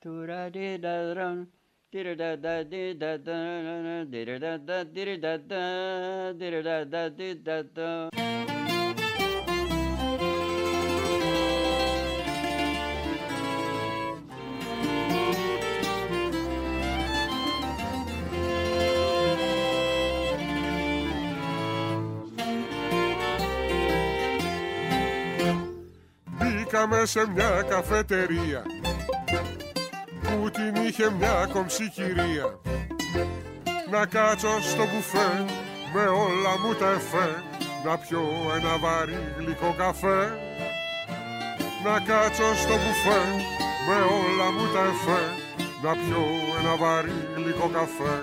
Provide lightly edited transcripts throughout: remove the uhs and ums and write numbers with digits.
Μπήκαμε σε μια καφετερία που την είχε μια κομψή κυρία. Να κάτσω στο μπουφέ με όλα μου τα εφέ, να πιω ένα βαρύ γλυκό καφέ. Να κάτσω στο μπουφέ με όλα μου τα εφέ, να πιω ένα βαρύ γλυκό καφέ.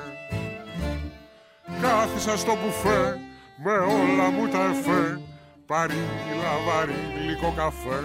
Κάθισα στο μπουφέ με όλα μου τα εφέ, παρήγγειλα βαρύ γλυκό καφέ.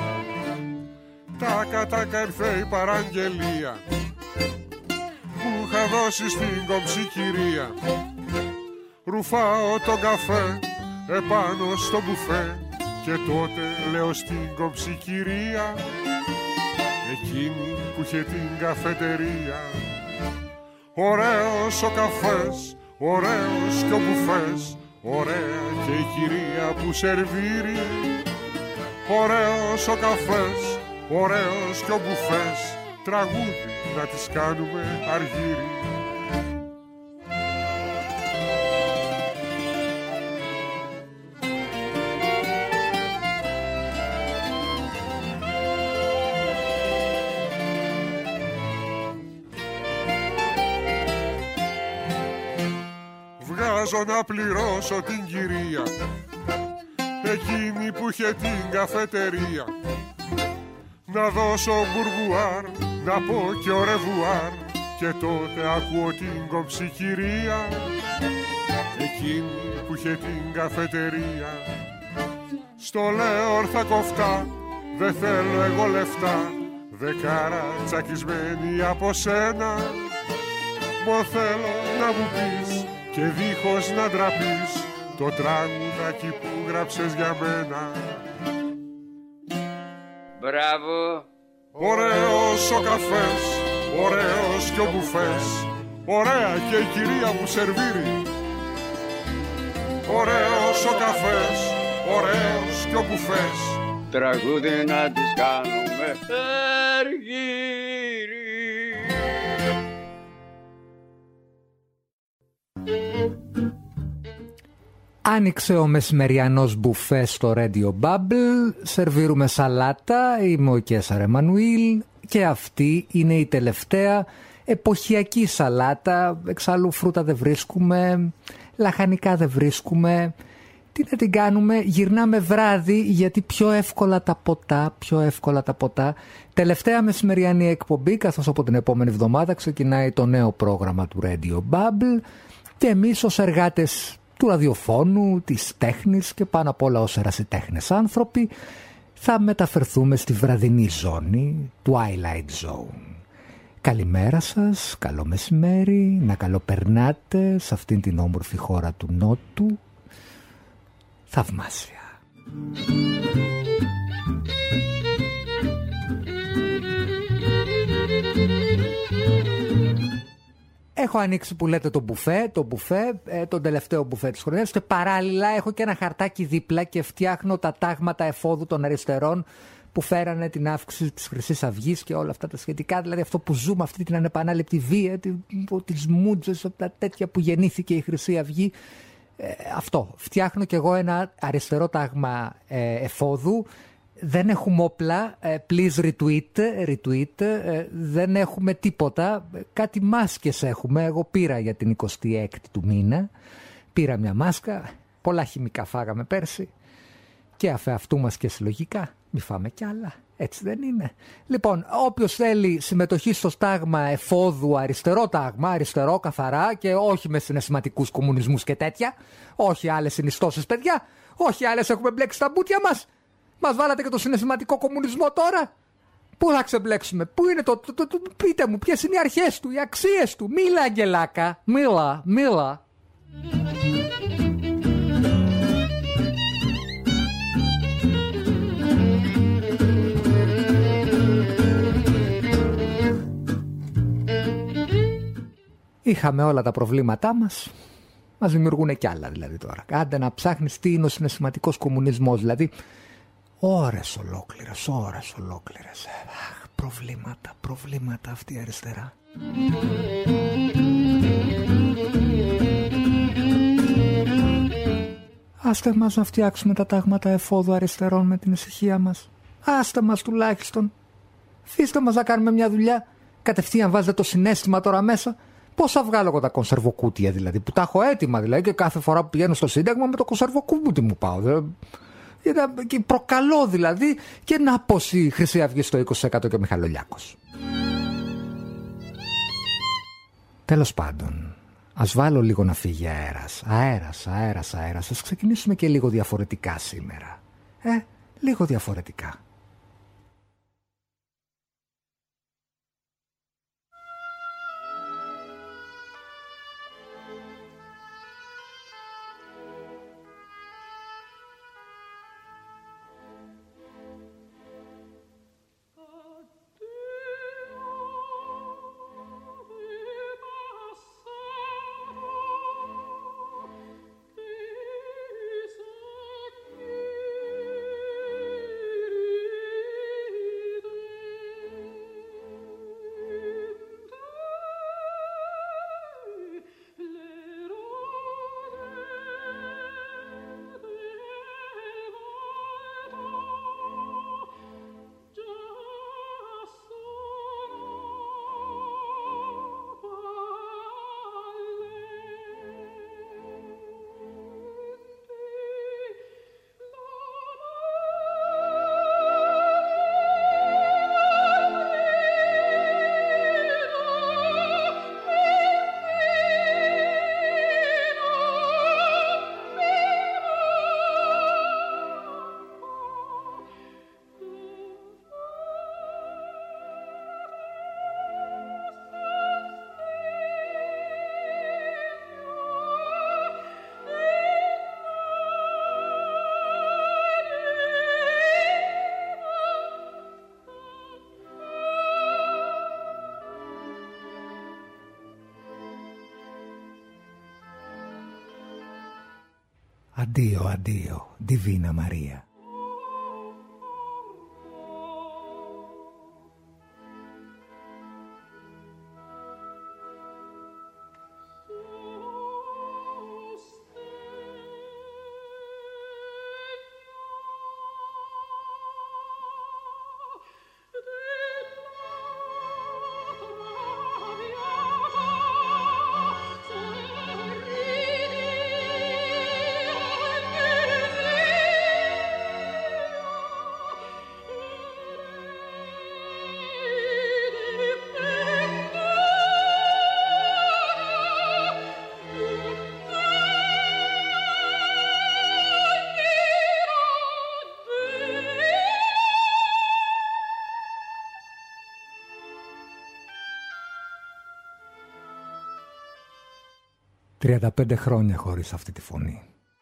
Τάκα ήρθε η παραγγελία που είχα δώσει στην κομψή κυρία. Ρουφάω τον καφέ επάνω στο μπουφέ και τότε λέω στην κομψή κυρία, εκείνη που είχε την καφετερία: ωραίος ο καφές, ωραίος και ο μπουφές, ωραία και η κυρία που σερβίρει. Ωραίος ο καφές, ωραίος και ο μπουφές, τραγούδι να τις κάνουμε αργύρι. Βγάζω να πληρώσω την κυρία, εκείνη που είχε την καφετερία. Να δώσω μπουρμπουάρ, να πω και ο ρεβουάρ, και τότε ακούω την κομψή κυρία, εκείνη που είχε την καφετερία. Στο λέω όρθα κοφτά, δεν θέλω εγώ λεφτά, δεκάρα τσακισμένη από σένα. Μω θέλω να μου πεις και δίχως να ντραπείς το τραγουδάκι που γράψες για μένα. Μπράβο! Ωραίος ο καφές, ωραίος και ο μπουφές, ωραία και η κυρία που σερβίρει. Ωραίος ο καφές, ωραίος και ο μπουφές, τραγούδι να τις κάνουμε αργύρι. Άνοιξε ο μεσημεριανός μπουφέ στο Radio Bubble, σερβίρουμε σαλάτα, είμαι ο Κέσαρ Εμμανουήλ και αυτή είναι η τελευταία εποχιακή σαλάτα. Εξάλλου φρούτα δεν βρίσκουμε, λαχανικά δεν βρίσκουμε. Τι να την κάνουμε, γυρνάμε βράδυ γιατί πιο εύκολα τα ποτά. Τελευταία μεσημεριανή εκπομπή, καθώς από την επόμενη εβδομάδα ξεκινάει το νέο πρόγραμμα του Radio Bubble και εμείς ως εργάτες του ραδιοφώνου, της τέχνης και πάνω απ' όλα ως ερασιτέχνες άνθρωποι θα μεταφερθούμε στη βραδινή ζώνη, Twilight Zone. Καλημέρα σας, καλό μεσημέρι, να καλοπερνάτε σε αυτήν την όμορφη χώρα του Νότου. Θαυμάσια. Έχω ανοίξει που λέτε το μπουφέ, τον τελευταίο μπουφέ της χρονιάς και παράλληλα έχω και ένα χαρτάκι δίπλα και φτιάχνω τα τάγματα εφόδου των αριστερών που φέρανε την αύξηση της Χρυσής Αυγής και όλα αυτά τα σχετικά, δηλαδή αυτό που ζούμε, αυτή την ανεπανάληπτη βία, τις μούτζες, τα τέτοια που γεννήθηκε η Χρυσή Αυγή. Αυτό, φτιάχνω κι εγώ ένα αριστερό τάγμα εφόδου. Δεν έχουμε όπλα, please retweet, δεν έχουμε τίποτα, κάτι μάσκες έχουμε, εγώ πήρα για την 26η του μήνα, πήρα μια μάσκα, πολλά χημικά φάγαμε πέρσι και αυτού μας και συλλογικά, μη φάμε κι άλλα, έτσι δεν είναι. Λοιπόν, όποιος θέλει συμμετοχή στο στάγμα εφόδου, αριστερό τάγμα, αριστερό καθαρά και όχι με συναισθηματικούς κομμουνισμούς και τέτοια, όχι άλλες συνιστώσεις παιδιά, όχι άλλες έχουμε μπλέξει τα μπουτια μας. Μας βάλατε και το συναισθηματικό κομμουνισμό τώρα. Πού θα ξεμπλέξουμε, πού είναι πείτε μου, ποιες είναι οι αρχές του, οι αξίες του. Μίλα αγγελάκα, μίλα. Είχαμε όλα τα προβλήματά μας. Μας δημιουργούν κι άλλα δηλαδή τώρα. Άντε να ψάχνεις τι είναι ο συναισθηματικός κομμουνισμός. Δηλαδή ώρες ολόκληρες. Προβλήματα αυτή η αριστερά. Άστε μας να φτιάξουμε τα τάγματα εφόδου αριστερών με την ησυχία μας. Άστε μας τουλάχιστον. Αφήστε μας να κάνουμε μια δουλειά. Κατευθείαν βάζετε το συναίσθημα τώρα μέσα. Πώς θα βγάλω εγώ τα κονσερβοκούτια δηλαδή, που τα έχω έτοιμα δηλαδή, και κάθε φορά που πηγαίνω στο Σύνταγμα με το κονσερβοκούτι μου πάω. Και προκαλώ δηλαδή, και να πως η Χρυσή Αυγή στο 20% και ο Μιχαλολιάκος. Τέλος πάντων, ας βάλω λίγο να φύγει αέρας. Ας ξεκινήσουμε και λίγο διαφορετικά σήμερα. Λίγο διαφορετικά. Addio, Divina Maria. «35 χρόνια χωρίς αυτή τη φωνή».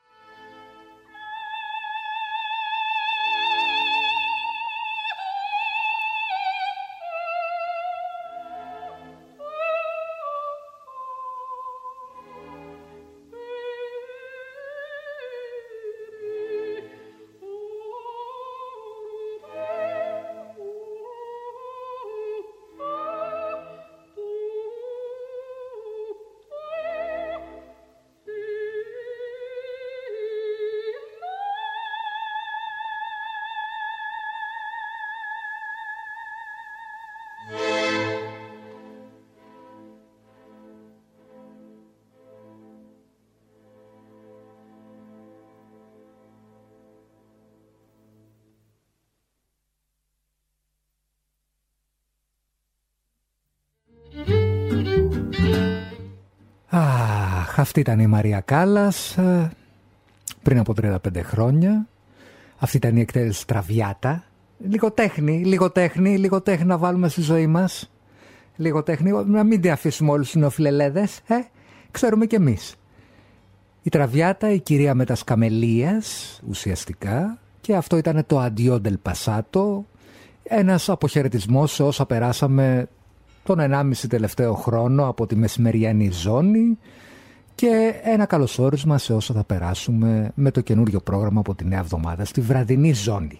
Αυτή ήταν η Μαρία Κάλλας πριν από 35 χρόνια. Αυτή ήταν η εκτέλεση Τραβιάτα. Λίγο τέχνη να βάλουμε στη ζωή μας. Λίγο τέχνη, να μην τη αφήσουμε όλους τους νεοφιλελέδες. Ξέρουμε κι εμείς. Η Τραβιάτα, η κυρία με τα σκαμελίας ουσιαστικά, και αυτό ήταν το Addio del Passato, ένας αποχαιρετισμός σε όσα περάσαμε τον 1,5 τελευταίο χρόνο από τη μεσημεριανή ζώνη και ένα καλωσόρισμα σε όσα θα περάσουμε με το καινούριο πρόγραμμα από τη νέα εβδομάδα στη βραδινή ζώνη.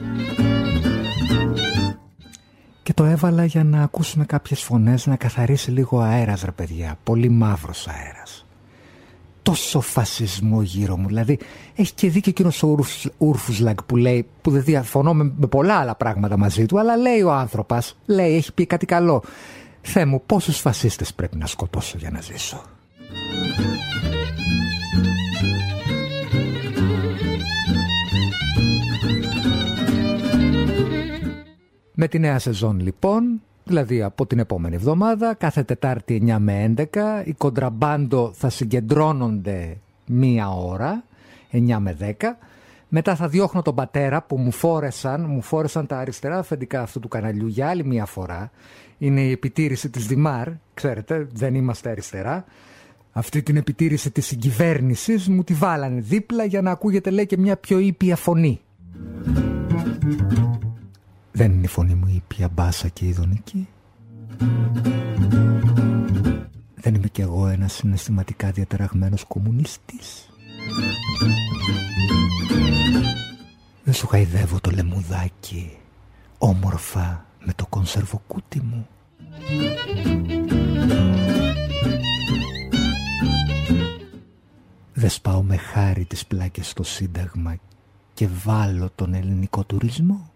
Και το έβαλα για να ακούσουμε κάποιες φωνές, να καθαρίσει λίγο ο αέρας, ρε παιδιά. Πολύ μαύρος αέρας. Τόσο φασισμό γύρω μου. Δηλαδή, έχει και δίκιο εκείνος ο Ούρφουσλαγκ που λέει, που δεν διαφωνώ με πολλά άλλα πράγματα μαζί του, αλλά λέει ο άνθρωπος, λέει, έχει πει κάτι καλό. Θεέ μου, πόσους φασίστες πρέπει να σκοτώσω για να ζήσω. Με τη νέα σεζόν λοιπόν, δηλαδή από την επόμενη εβδομάδα, κάθε Τετάρτη 9 με 11, οι Κοντραμπάντο θα συγκεντρώνονται 1 ώρα, 9 με 10. Μετά θα διώχνω τον πατέρα που μου φόρεσαν τα αριστερά αφεντικά αυτού του καναλιού για άλλη μια φορά. Είναι η επιτήρηση της Δημάρ, ξέρετε, δεν είμαστε αριστερά. Αυτή την επιτήρηση της συγκυβέρνησης μου τη βάλανε δίπλα για να ακούγεται, λέει, και μια πιο ήπια φωνή. Δεν είναι η φωνή μου ήπια, μπάσα και ειδονική. Δεν είμαι κι εγώ ένας συναισθηματικά διαταραγμένος κομμουνιστής. Δεν σου χαϊδεύω το λεμουδάκι όμορφα με το κονσερβοκούτι μου. Δεν σπάω με χάρη τις πλάκες στο Σύνταγμα και βάλω τον ελληνικό τουρισμό.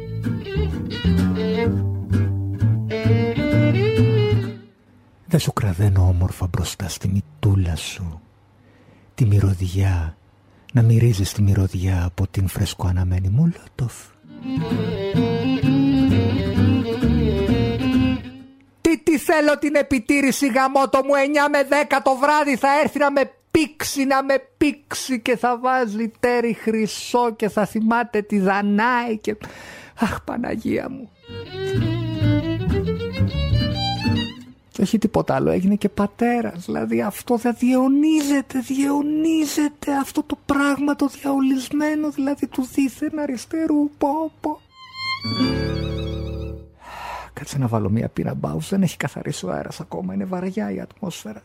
Δεν σου κραδένω όμορφα μπροστά στη μητούλα σου τη μυρωδιά, να μυρίζεις τη μυρωδιά από την φρεσκοαναμένη Μολότοφ. Τι θέλω την επιτήρηση, γαμώτο μου, 9 με 10 το βράδυ θα έρθει να με πήξει και θα βάζει τέρι χρυσό και θα θυμάται τη Δανάη και... Αχ, Παναγία μου. Και όχι τίποτα άλλο, έγινε και πατέρας. Δηλαδή αυτό θα διαιωνίζεται αυτό το πράγμα το διαολισμένο, δηλαδή του δίθεν αριστερού. Πω. Κάτσε να βάλω μια πίνα μπάους, δεν έχει καθαρίσει ο αέρας ακόμα, είναι βαριά η ατμόσφαιρα.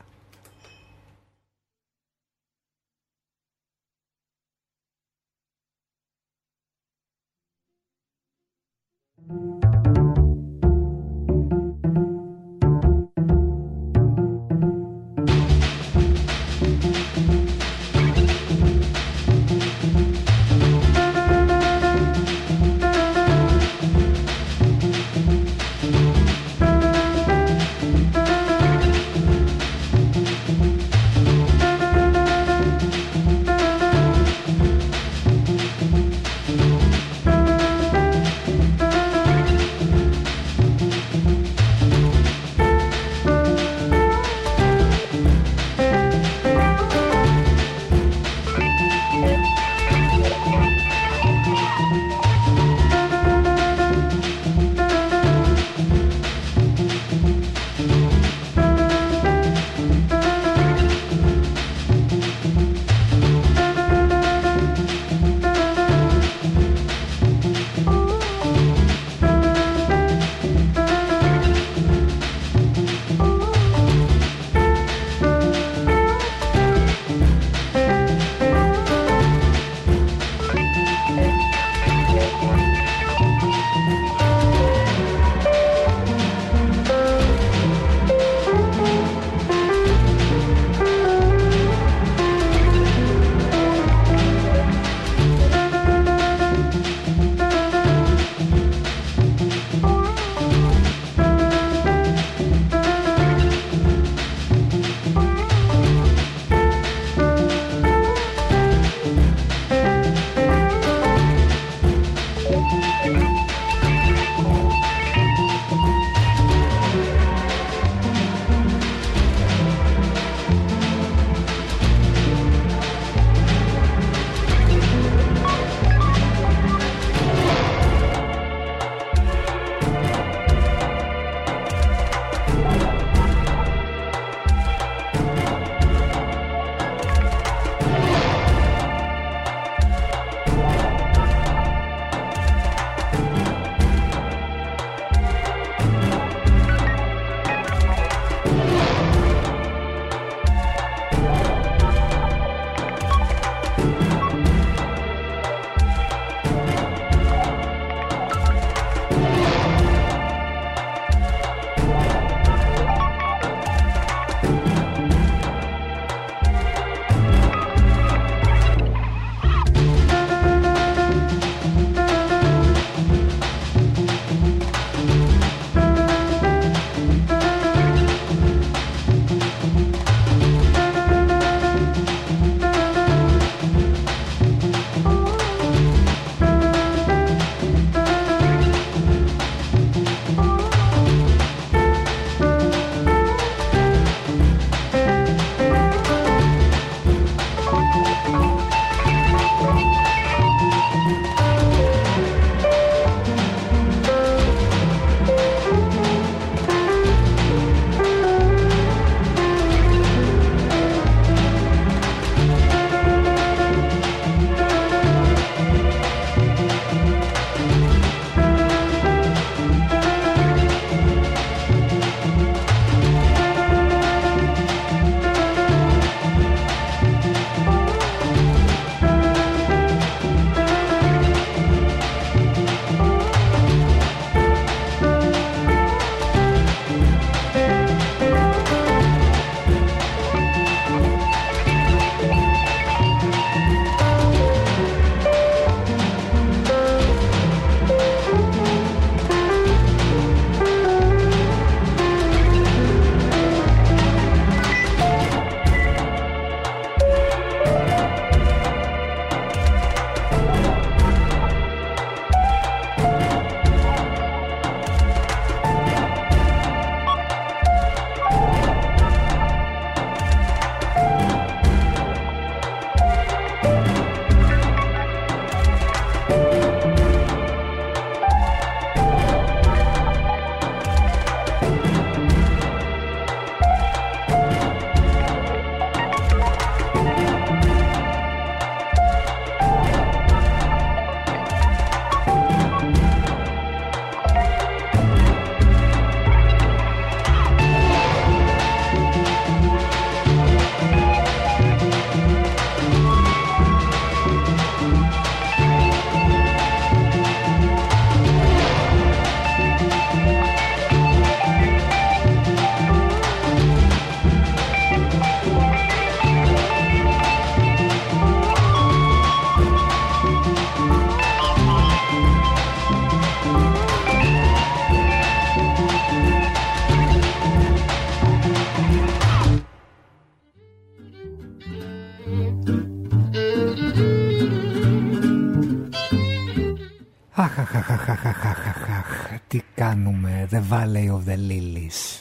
Τι κάνουμε, The Valley of the Lilies.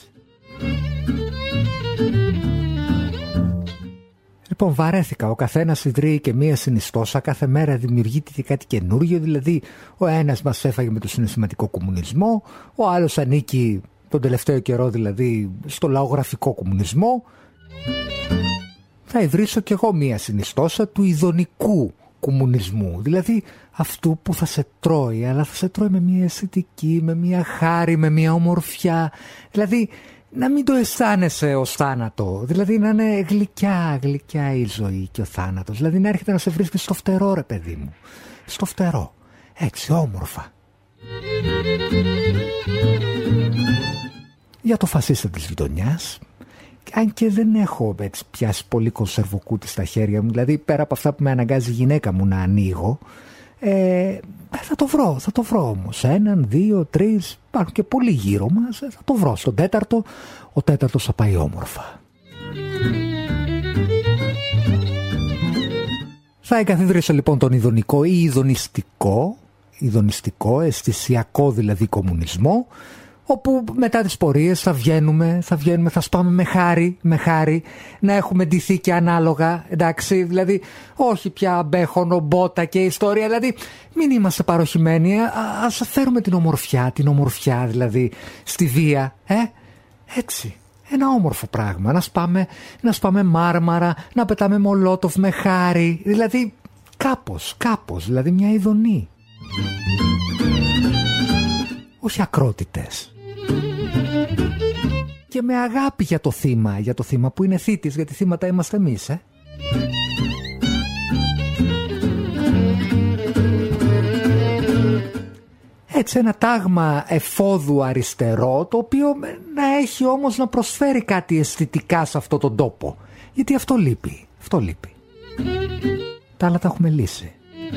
Λοιπόν, βαρέθηκα. Ο καθένας ιδρύει και μία συνιστόσα. Κάθε μέρα δημιουργείται και κάτι καινούργιο. Δηλαδή, ο ένας μας έφαγε με το συναισθηματικό κομμουνισμό, ο άλλος ανήκει τον τελευταίο καιρό δηλαδή στο λαογραφικό κομμουνισμό. Θα ιδρύσω κι εγώ μία συνιστόσα του ειδονικού κομμουνισμού. Δηλαδή, αυτού που θα σε τρώει, αλλά θα σε τρώει με μία αισθητική, με μία χάρη, με μία ομορφιά. Δηλαδή, να μην το αισθάνεσαι ως θάνατο. Δηλαδή να είναι γλυκιά η ζωή και ο θάνατος. Δηλαδή να έρχεται να σε βρίσκει στο φτερό, ρε παιδί μου. Στο φτερό. Έτσι, όμορφα. Για το φασίστα της γειτονιάς, αν και δεν έχω έτσι πιάσει πολύ κονσερβοκούτι στα χέρια μου, δηλαδή πέρα από αυτά που με αναγκάζει η γυναίκα μου να ανοίγω, θα το βρω όμως. 1, 2, 3, υπάρχουν και πολλοί γύρω μας. Θα το βρω. Στον τέταρτο, ο τέταρτος θα πάει όμορφα. Θα εγκαθιδρύσω λοιπόν τον ειδονικό ή ειδονιστικό, αισθησιακό δηλαδή κομμουνισμό, όπου μετά τις πορείες θα βγαίνουμε, θα σπάμε με χάρη, να έχουμε ντυθεί και ανάλογα, εντάξει, δηλαδή όχι πια μπέχονο, μπότα και ιστορία, δηλαδή μην είμαστε παροχημένοι, ας φέρουμε την ομορφιά δηλαδή στη βία, έτσι. Ένα όμορφο πράγμα, να σπάμε μάρμαρα, να πετάμε μολότοφ με χάρη, δηλαδή κάπως, δηλαδή μια ειδονή. Όχι ακρότητες. Και με αγάπη για το θύμα που είναι θήτης, γιατί θύματα είμαστε εμείς, Έτσι ένα τάγμα εφόδου αριστερό, το οποίο να έχει όμως να προσφέρει κάτι αισθητικά σε αυτόν τον τόπο. Γιατί αυτό λείπει. Τα άλλα τα έχουμε λύσει.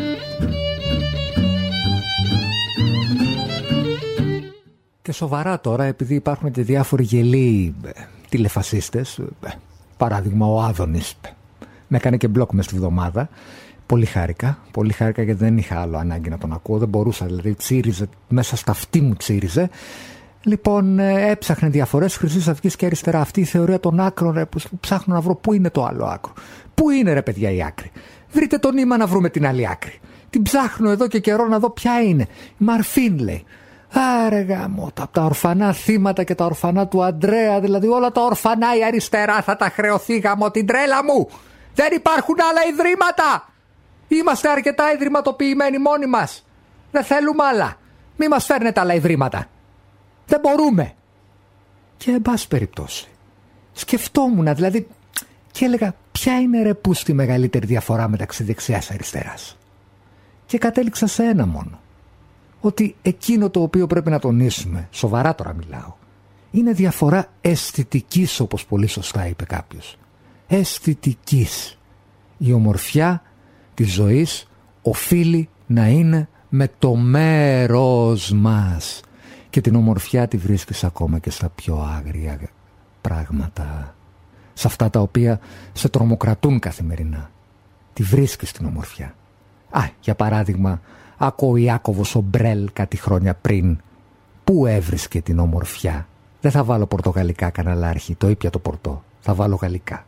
Και σοβαρά τώρα, επειδή υπάρχουν και διάφοροι γελοί τηλεφασίστες, παράδειγμα ο Άδωνης με έκανε και μπλοκ μες τη βδομάδα. Πολύ χάρηκα γιατί δεν είχα άλλο ανάγκη να τον ακούω, δεν μπορούσα, δηλαδή τσίριζε, μέσα στα αυτή μου τσίριζε. Λοιπόν, έψαχνε διαφορές Χρυσής Αυγής και αριστερά. Αυτή η θεωρία των άκρων, ρε, που ψάχνω να βρω πού είναι το άλλο άκρο. Πού είναι, ρε παιδιά, η άκρη. Βρείτε το νήμα να βρούμε την άλλη άκρη. Την ψάχνω εδώ και καιρό να δω ποια είναι. Η Μαρφίν λέει. Άρε γάμο, τα ορφανά θύματα και τα ορφανά του Αντρέα, δηλαδή όλα τα ορφανά η αριστερά θα τα χρεωθεί, γάμο την τρέλα μου. Δεν υπάρχουν άλλα ιδρύματα. Είμαστε αρκετά ιδρυματοποιημένοι μόνοι μας. Δεν θέλουμε άλλα. Μη μας φέρνετε άλλα ιδρύματα. Δεν μπορούμε. Και εν πάση περιπτώσει σκεφτόμουν δηλαδή και έλεγα ποια είναι ρε που στη μεγαλύτερη διαφορά μεταξύ δεξιάς και αριστεράς. Και κατέληξα σε ένα μόνο. Ότι εκείνο το οποίο πρέπει να τονίσουμε, σοβαρά τώρα μιλάω, είναι διαφορά αισθητικής, όπως πολύ σωστά είπε κάποιος. Αισθητικής. Η ομορφιά της ζωής οφείλει να είναι με το μέρος μας. Και την ομορφιά τη βρίσκεις ακόμα και στα πιο άγρια πράγματα. Σε αυτά τα οποία σε τρομοκρατούν καθημερινά. Τη βρίσκεις την ομορφιά. Για παράδειγμα, άκου ο Ιάκωβος ο Μπρέλ κάτι χρόνια πριν. Πού έβρισκε την ομορφιά. Δεν θα βάλω πορτογαλικά καναλάρχη, το ήπια το πορτό. Θα βάλω γαλλικά.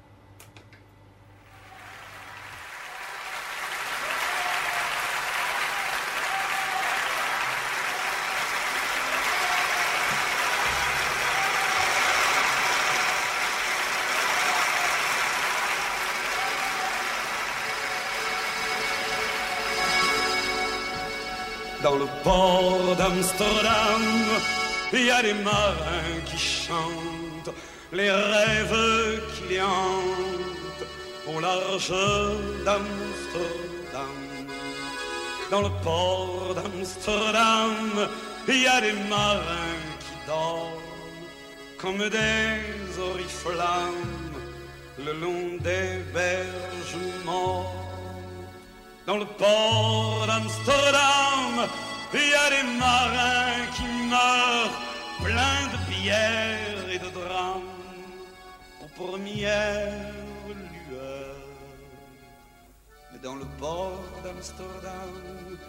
Dans le port d'Amsterdam, il y a des marins qui chantent les rêves qui les hantent au large d'Amsterdam. Dans le port d'Amsterdam, il y a des marins qui dorment comme des oriflammes le long des berges mortes. Dans le port d'Amsterdam, il y a des marins qui meurent pleins de bière et de drames aux premières lueurs. Mais dans le port d'Amsterdam,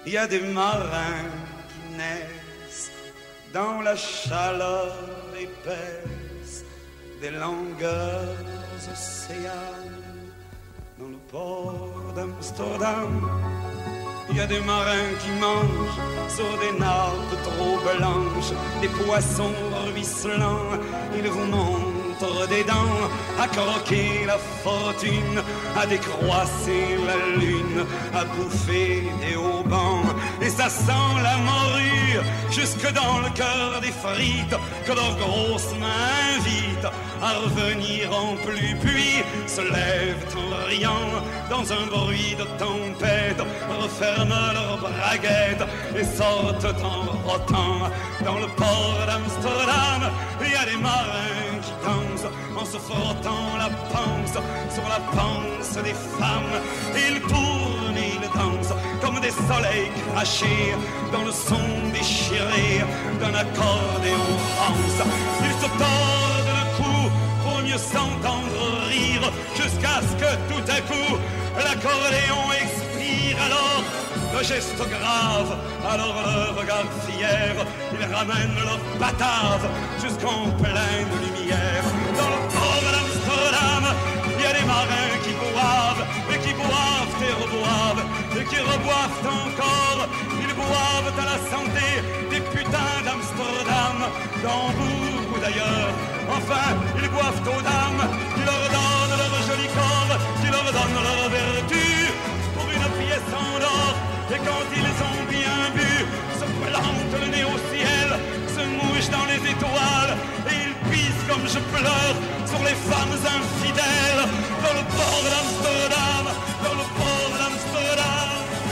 il y a des marins qui naissent dans la chaleur épaisse des longueurs océanes. Dans le port d'Amsterdam, il y a des marins qui mangent sur des nappes trop blanches, des poissons ruisselants. Ils vous montrent des dents à croquer la fortune, à décroisser la lune, à bouffer des haubans. Et ça sent la morue jusque dans le cœur des frites que leurs grosses mains invitent à revenir en pluie. Puis se lèvent en riant dans un bruit de tempête, referment leurs braguettes et sortent en rotant. Dans le port d'Amsterdam, il y a des marins qui dansent en se frottant la panse sur la panse des femmes. Ils tournent et ils dansent comme des soleils crachés dans le son déchiré d'un accordéon rance. Ils se tordent le cou pour mieux s'entendre rire, jusqu'à ce que tout à coup l'accordéon expire. Alors le geste grave, alors le regard fier, ils ramènent leur batave jusqu'en pleine lumière. Dans le port d'Amsterdam, il y a des marins qui boivent et qui boivent et reboivent et qui reboivent encore. Ils boivent à la santé des putains d'Amsterdam, d'Hambourg ou d'ailleurs. Enfin, ils boivent aux dames qui leur donnent leur joli corps, qui leur donnent leur vertu pour une pièce en or. Et quand ils ont bien bu, se plantent le nez au ciel, se mouchent dans les étoiles, et ils pissent comme je pleure sur les femmes infidèles. Dans le port d'Amsterdam, dans le port d'Amsterdam.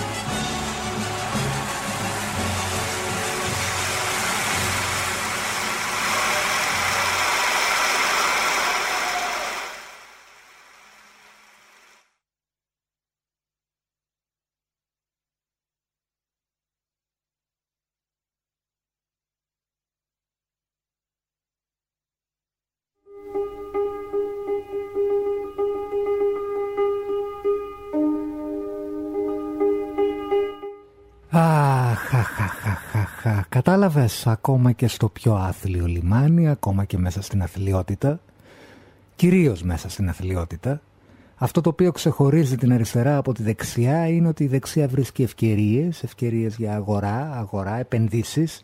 Κατάλαβες, ακόμα και στο πιο άθλιο λιμάνι, ακόμα και μέσα στην αθλιότητα, κυρίως μέσα στην αθλιότητα, αυτό το οποίο ξεχωρίζει την αριστερά από τη δεξιά είναι ότι η δεξιά βρίσκει ευκαιρίες για αγορά, επενδύσεις.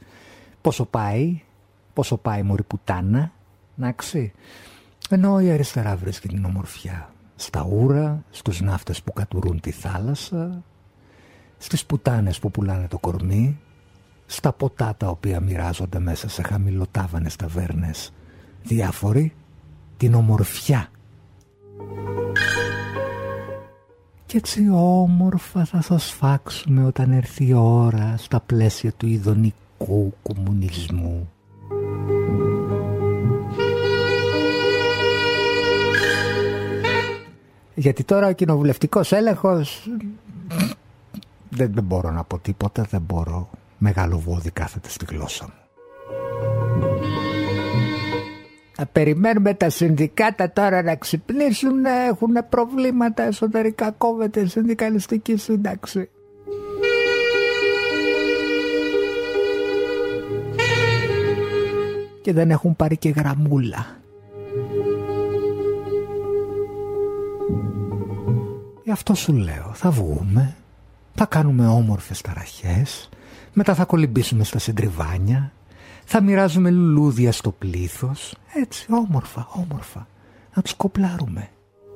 Πόσο πάει μωρή πουτάνα, νάξι. Ενώ η αριστερά βρίσκει την ομορφιά στα ούρα, στους ναύτες που κατουρούν τη θάλασσα, στις πουτάνες που πουλάνε το κορμί, στα ποτά τα οποία μοιράζονται μέσα σε χαμηλοτάβανες ταβέρνες διάφοροι, την ομορφιά. Και έτσι όμορφα θα σας φάξουμε όταν έρθει η ώρα στα πλαίσια του ειδονικού κομμουνισμού. Γιατί τώρα ο κοινοβουλευτικός έλεγχος δεν μπορώ να πω τίποτα, δεν μπορώ. Μεγάλο βόδι κάθεται στη γλώσσα μου. Περιμένουμε τα συνδικάτα τώρα να ξυπνήσουν, να έχουν προβλήματα εσωτερικά, κόβεται η συνδικαλιστική σύνταξη. Και δεν έχουν πάρει και γραμμούλα. Γι' αυτό σου λέω, θα βγούμε, θα κάνουμε όμορφες ταραχές, μετά θα κολυμπήσουμε στα συντριβάνια, θα μοιράζουμε λουλούδια στο πλήθος, έτσι όμορφα, να τους κοπλάρουμε.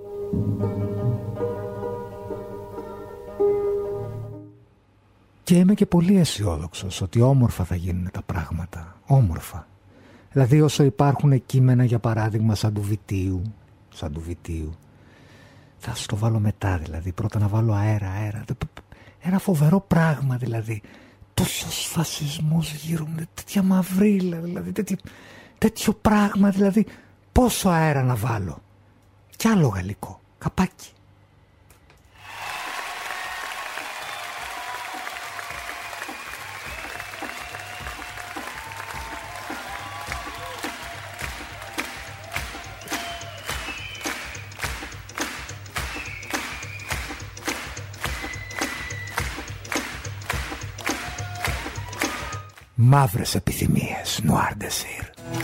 Και είμαι και πολύ αισιόδοξος ότι όμορφα θα γίνουν τα πράγματα, όμορφα. Δηλαδή όσο υπάρχουν κείμενα για παράδειγμα σαν του Βιτίου, θα στο βάλω μετά δηλαδή, πρώτα να βάλω αέρα, ένα φοβερό πράγμα δηλαδή. Τόσος φασισμός γύρω μου, τέτοια μαυρίλα δηλαδή, τέτοιο πράγμα δηλαδή. Πόσο αέρα να βάλω? Κι άλλο γαλλικό, καπάκι. Μαύρες επιθυμίες, Noir Désir.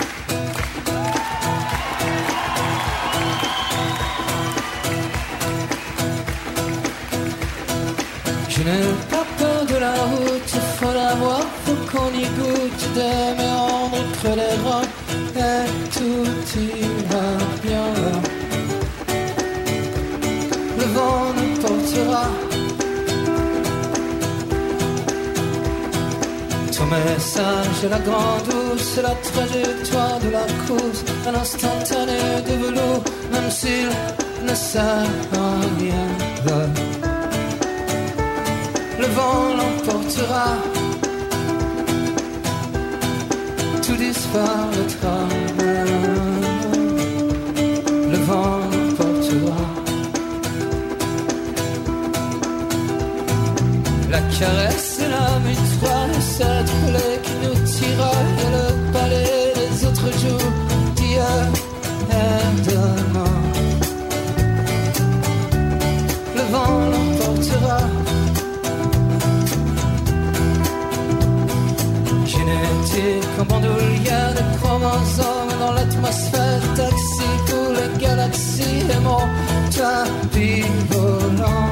Je n'ai pas peur de la route, faut la voir, faut qu'on y goûte, des méandres entre les rangs, et tout ira bien là. Le vent nous portera. Ton message est la grande douce, c'est la trajectoire de la course, un instantané de velours, même s'il ne sert à rien là. Le vent l'emportera, tout disparaîtra. Le vent l'emportera. La caresse et la mutoile, cette plaie qui nous tira, et le balai des autres jours d'hier et demain. Le vent l'emportera. Génétique en bandoulière, des chromosomes dans l'atmosphère, taxi pour les galaxies, et mon tapis volant.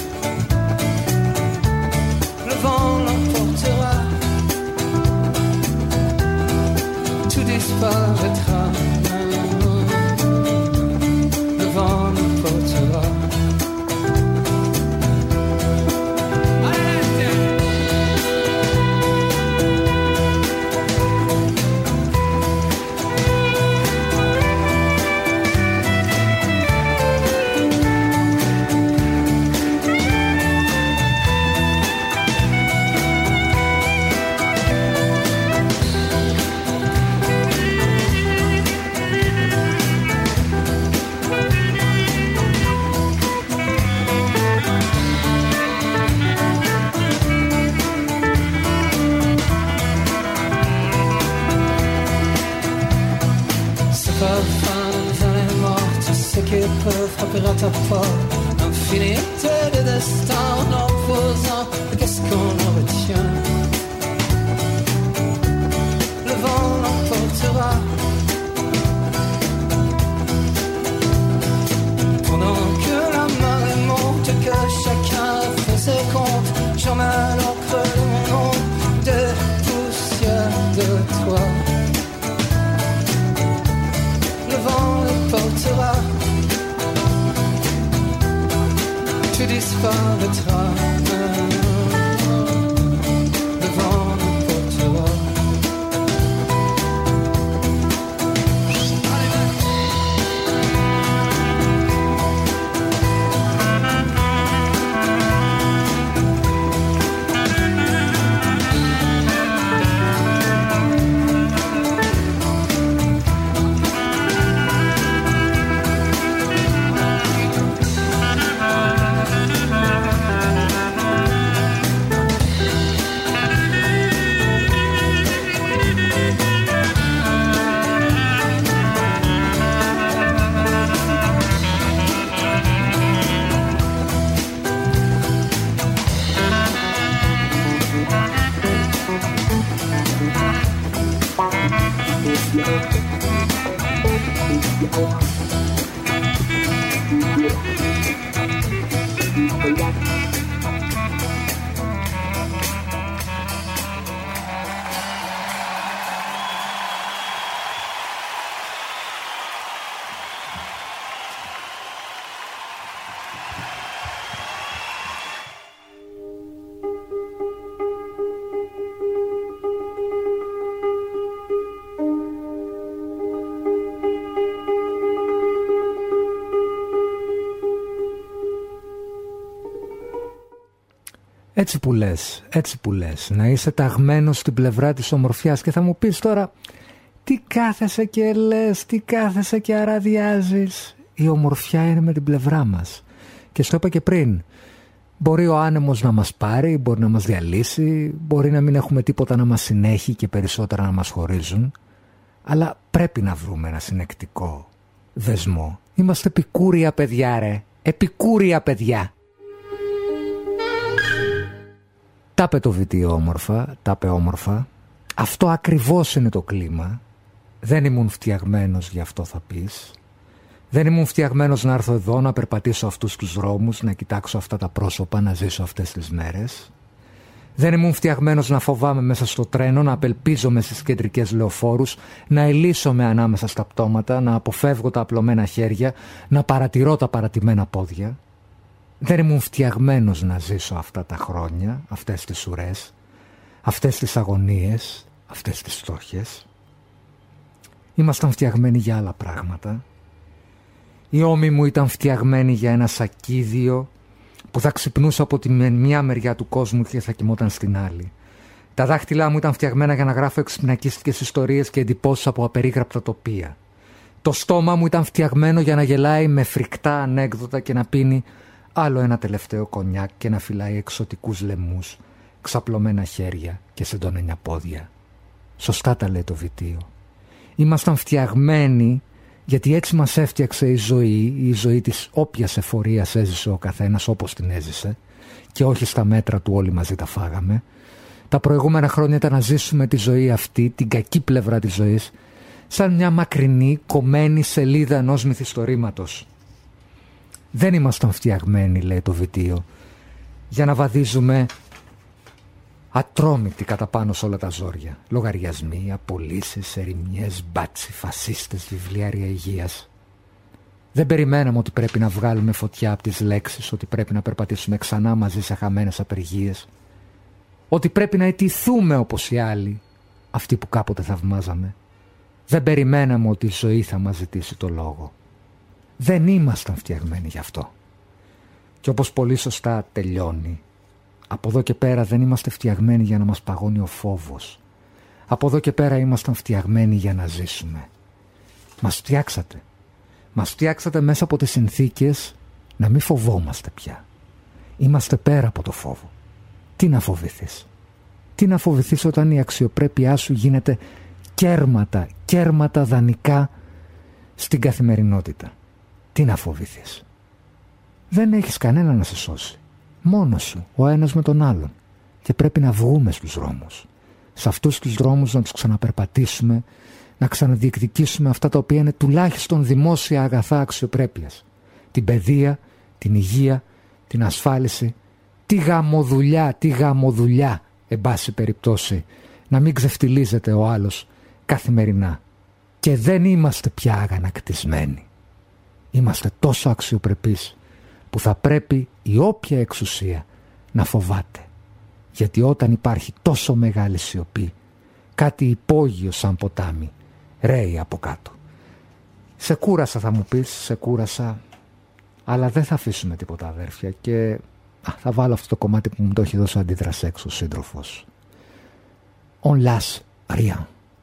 Le vent l'emportera, tout disparaîtra. Le vent l'emportera. Frapper à ta porte, infinité de destins en opposant, qu'est-ce qu'on en retient? Le vent l'emportera. Pendant que la marée monte, que chacun fait ses comptes, j'emmène au creux de mon nom des poussières de toi. Le vent l'emportera. Tu disparaîtras, le vent nous portera. Έτσι που λες, να είσαι ταγμένος στην πλευρά της ομορφιάς. Και θα μου πεις τώρα, τι κάθεσαι και λες, τι κάθεσαι και αραδιάζεις? Η ομορφιά είναι με την πλευρά μας. Και στο είπα και πριν, μπορεί ο άνεμος να μας πάρει, μπορεί να μας διαλύσει, μπορεί να μην έχουμε τίποτα να μας συνέχει και περισσότερα να μας χωρίζουν, αλλά πρέπει να βρούμε ένα συνεκτικό δεσμό. Είμαστε επικούρια παιδιά ρε, επικούρια παιδιά. Τα είπε το βιτίο όμορφα, τα είπε όμορφα. Αυτό ακριβώς είναι το κλίμα. Δεν ήμουν φτιαγμένος γι' αυτό, θα πεις. Δεν ήμουν φτιαγμένος να έρθω εδώ, να περπατήσω αυτούς τους δρόμους, να κοιτάξω αυτά τα πρόσωπα, να ζήσω αυτές τις μέρες. Δεν ήμουν φτιαγμένος να φοβάμαι μέσα στο τρένο, να απελπίζομαι στις κεντρικές λεωφόρους, να ελύσομαι ανάμεσα στα πτώματα, να αποφεύγω τα απλωμένα χέρια, να παρατηρώ τα παρατημένα πόδια. Δεν ήμουν φτιαγμένος να ζήσω αυτά τα χρόνια, αυτές τις ουρές, αυτές τις αγωνίες, αυτές τις στόχες. Ήμασταν φτιαγμένοι για άλλα πράγματα. Οι ώμοι μου ήταν φτιαγμένοι για ένα σακίδιο που θα ξυπνούσα από τη μια μεριά του κόσμου και θα κοιμόταν στην άλλη. Τα δάχτυλά μου ήταν φτιαγμένα για να γράφω εξυπνακίστικες ιστορίες και εντυπώσεις από απερίγραπτα τοπία. Το στόμα μου ήταν φτιαγμένο για να γελάει με φρικτά ανέκδοτα και να πίνει άλλο ένα τελευταίο κονιάκ και να φυλάει εξωτικούς λαιμούς, ξαπλωμένα χέρια και σεντονένια πόδια. Σωστά τα λέει το Βιτίο. Ήμασταν φτιαγμένοι γιατί έτσι μας έφτιαξε η ζωή της όποιας εφορίας έζησε ο καθένας όπως την έζησε και όχι στα μέτρα του όλοι μαζί τα φάγαμε. Τα προηγούμενα χρόνια ήταν να ζήσουμε τη ζωή αυτή, την κακή πλευρά της ζωής, σαν μια μακρινή, κομμένη σελίδα ενός μυθιστορήματος. Δεν ήμασταν φτιαγμένοι, λέει το Βιτίο, για να βαδίζουμε ατρόμητοι κατά πάνω σε όλα τα ζόρια. Λογαριασμοί, απολύσεις, ερημιές, μπάτσι, φασίστες, βιβλιάρια υγείας. Δεν περιμέναμε ότι πρέπει να βγάλουμε φωτιά από τις λέξεις, ότι πρέπει να περπατήσουμε ξανά μαζί σε χαμένες απεργίες, ότι πρέπει να αιτηθούμε όπως οι άλλοι, αυτοί που κάποτε θαυμάζαμε. Δεν περιμέναμε ότι η ζωή θα μας ζητήσει το λόγο. Δεν ήμασταν φτιαγμένοι γι' αυτό. Και όπως πολύ σωστά τελειώνει, από εδώ και πέρα δεν είμαστε φτιαγμένοι για να μας παγώνει ο φόβος. Από εδώ και πέρα ήμασταν φτιαγμένοι για να ζήσουμε. Μας φτιάξατε. Μας φτιάξατε μέσα από τις συνθήκες να μην φοβόμαστε πια. Είμαστε πέρα από το φόβο. Τι να φοβηθείς? Τι να φοβηθείς όταν η αξιοπρέπειά σου γίνεται κέρματα δανεικά στην καθημερινότητα? Τι να φοβηθείς? Δεν έχεις κανένα να σε σώσει. Μόνος σου, ο ένας με τον άλλον. Και πρέπει να βγούμε στους δρόμους. Σε αυτούς τους δρόμους να τους ξαναπερπατήσουμε, να ξαναδιεκδικήσουμε αυτά τα οποία είναι τουλάχιστον δημόσια αγαθά αξιοπρέπειας. Την παιδεία, την υγεία, την ασφάλιση, τη γαμοδουλειά, εν πάση περιπτώσει, να μην ξεφτιλίζεται ο άλλος καθημερινά. Και δεν είμαστε πια αγανακτισμένοι. Είμαστε τόσο αξιοπρεπείς που θα πρέπει η όποια εξουσία να φοβάται. Γιατί όταν υπάρχει τόσο μεγάλη σιωπή, κάτι υπόγειο σαν ποτάμι ρέει από κάτω. Σε κούρασα, θα μου πεις, σε κούρασα, αλλά δεν θα αφήσουμε τίποτα, αδέρφια, και θα βάλω αυτό το κομμάτι που μου το έχει δώσει αντίδρασέξ ο σύντροφος. On lâche rien.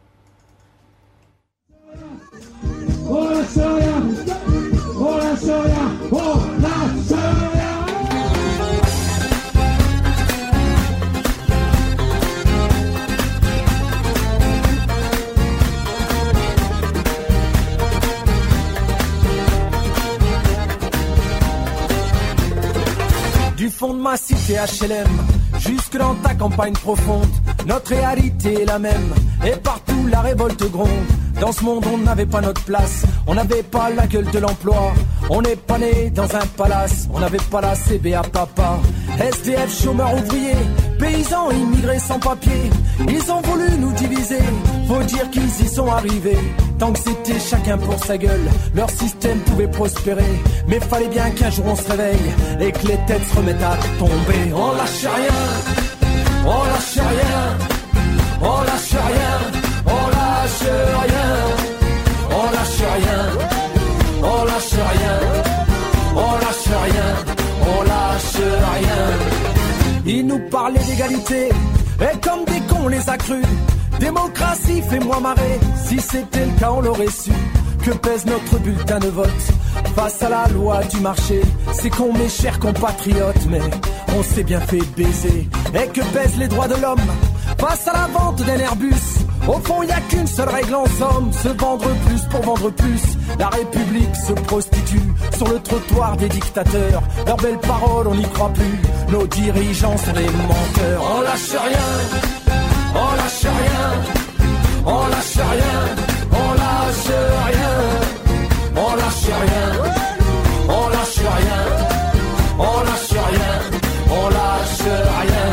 Du fond de ma cité HLM, jusque dans ta campagne profonde, notre réalité est la même, et partout la révolte gronde. Dans ce monde on n'avait pas notre place, on n'avait pas la gueule de l'emploi, on n'est pas né dans un palace, on n'avait pas la CBA papa. SDF, chômeurs ouvriers, paysans, immigrés sans papier, ils ont voulu nous diviser, faut dire qu'ils y sont arrivés. Tant que c'était chacun pour sa gueule, leur système pouvait prospérer, mais fallait bien qu'un jour on se réveille et que les têtes se remettent à tomber. On lâche rien, on lâche rien, on lâche rien, on lâche rien, on lâche rien, on lâche rien, on lâche rien, on lâche rien. Ils nous parlaient d'égalité, et comme des cons les a crus. Démocratie, fais-moi marrer, si c'était le cas on l'aurait su. Que pèse notre bulletin de vote face à la loi du marché? C'est con mes chers compatriotes, mais on s'est bien fait baiser. Et que pèsent les droits de l'homme face à la vente d'un Airbus? Au fond y a qu'une seule règle en somme, se vendre plus pour vendre plus. La République se prostitue sur le trottoir des dictateurs. Leurs belles paroles on n'y croit plus, nos dirigeants sont des menteurs. On lâche rien, on lâche lâche rien, on lâche rien, on lâche rien, on lâche rien, on lâche rien, on lâche rien, on lâche rien.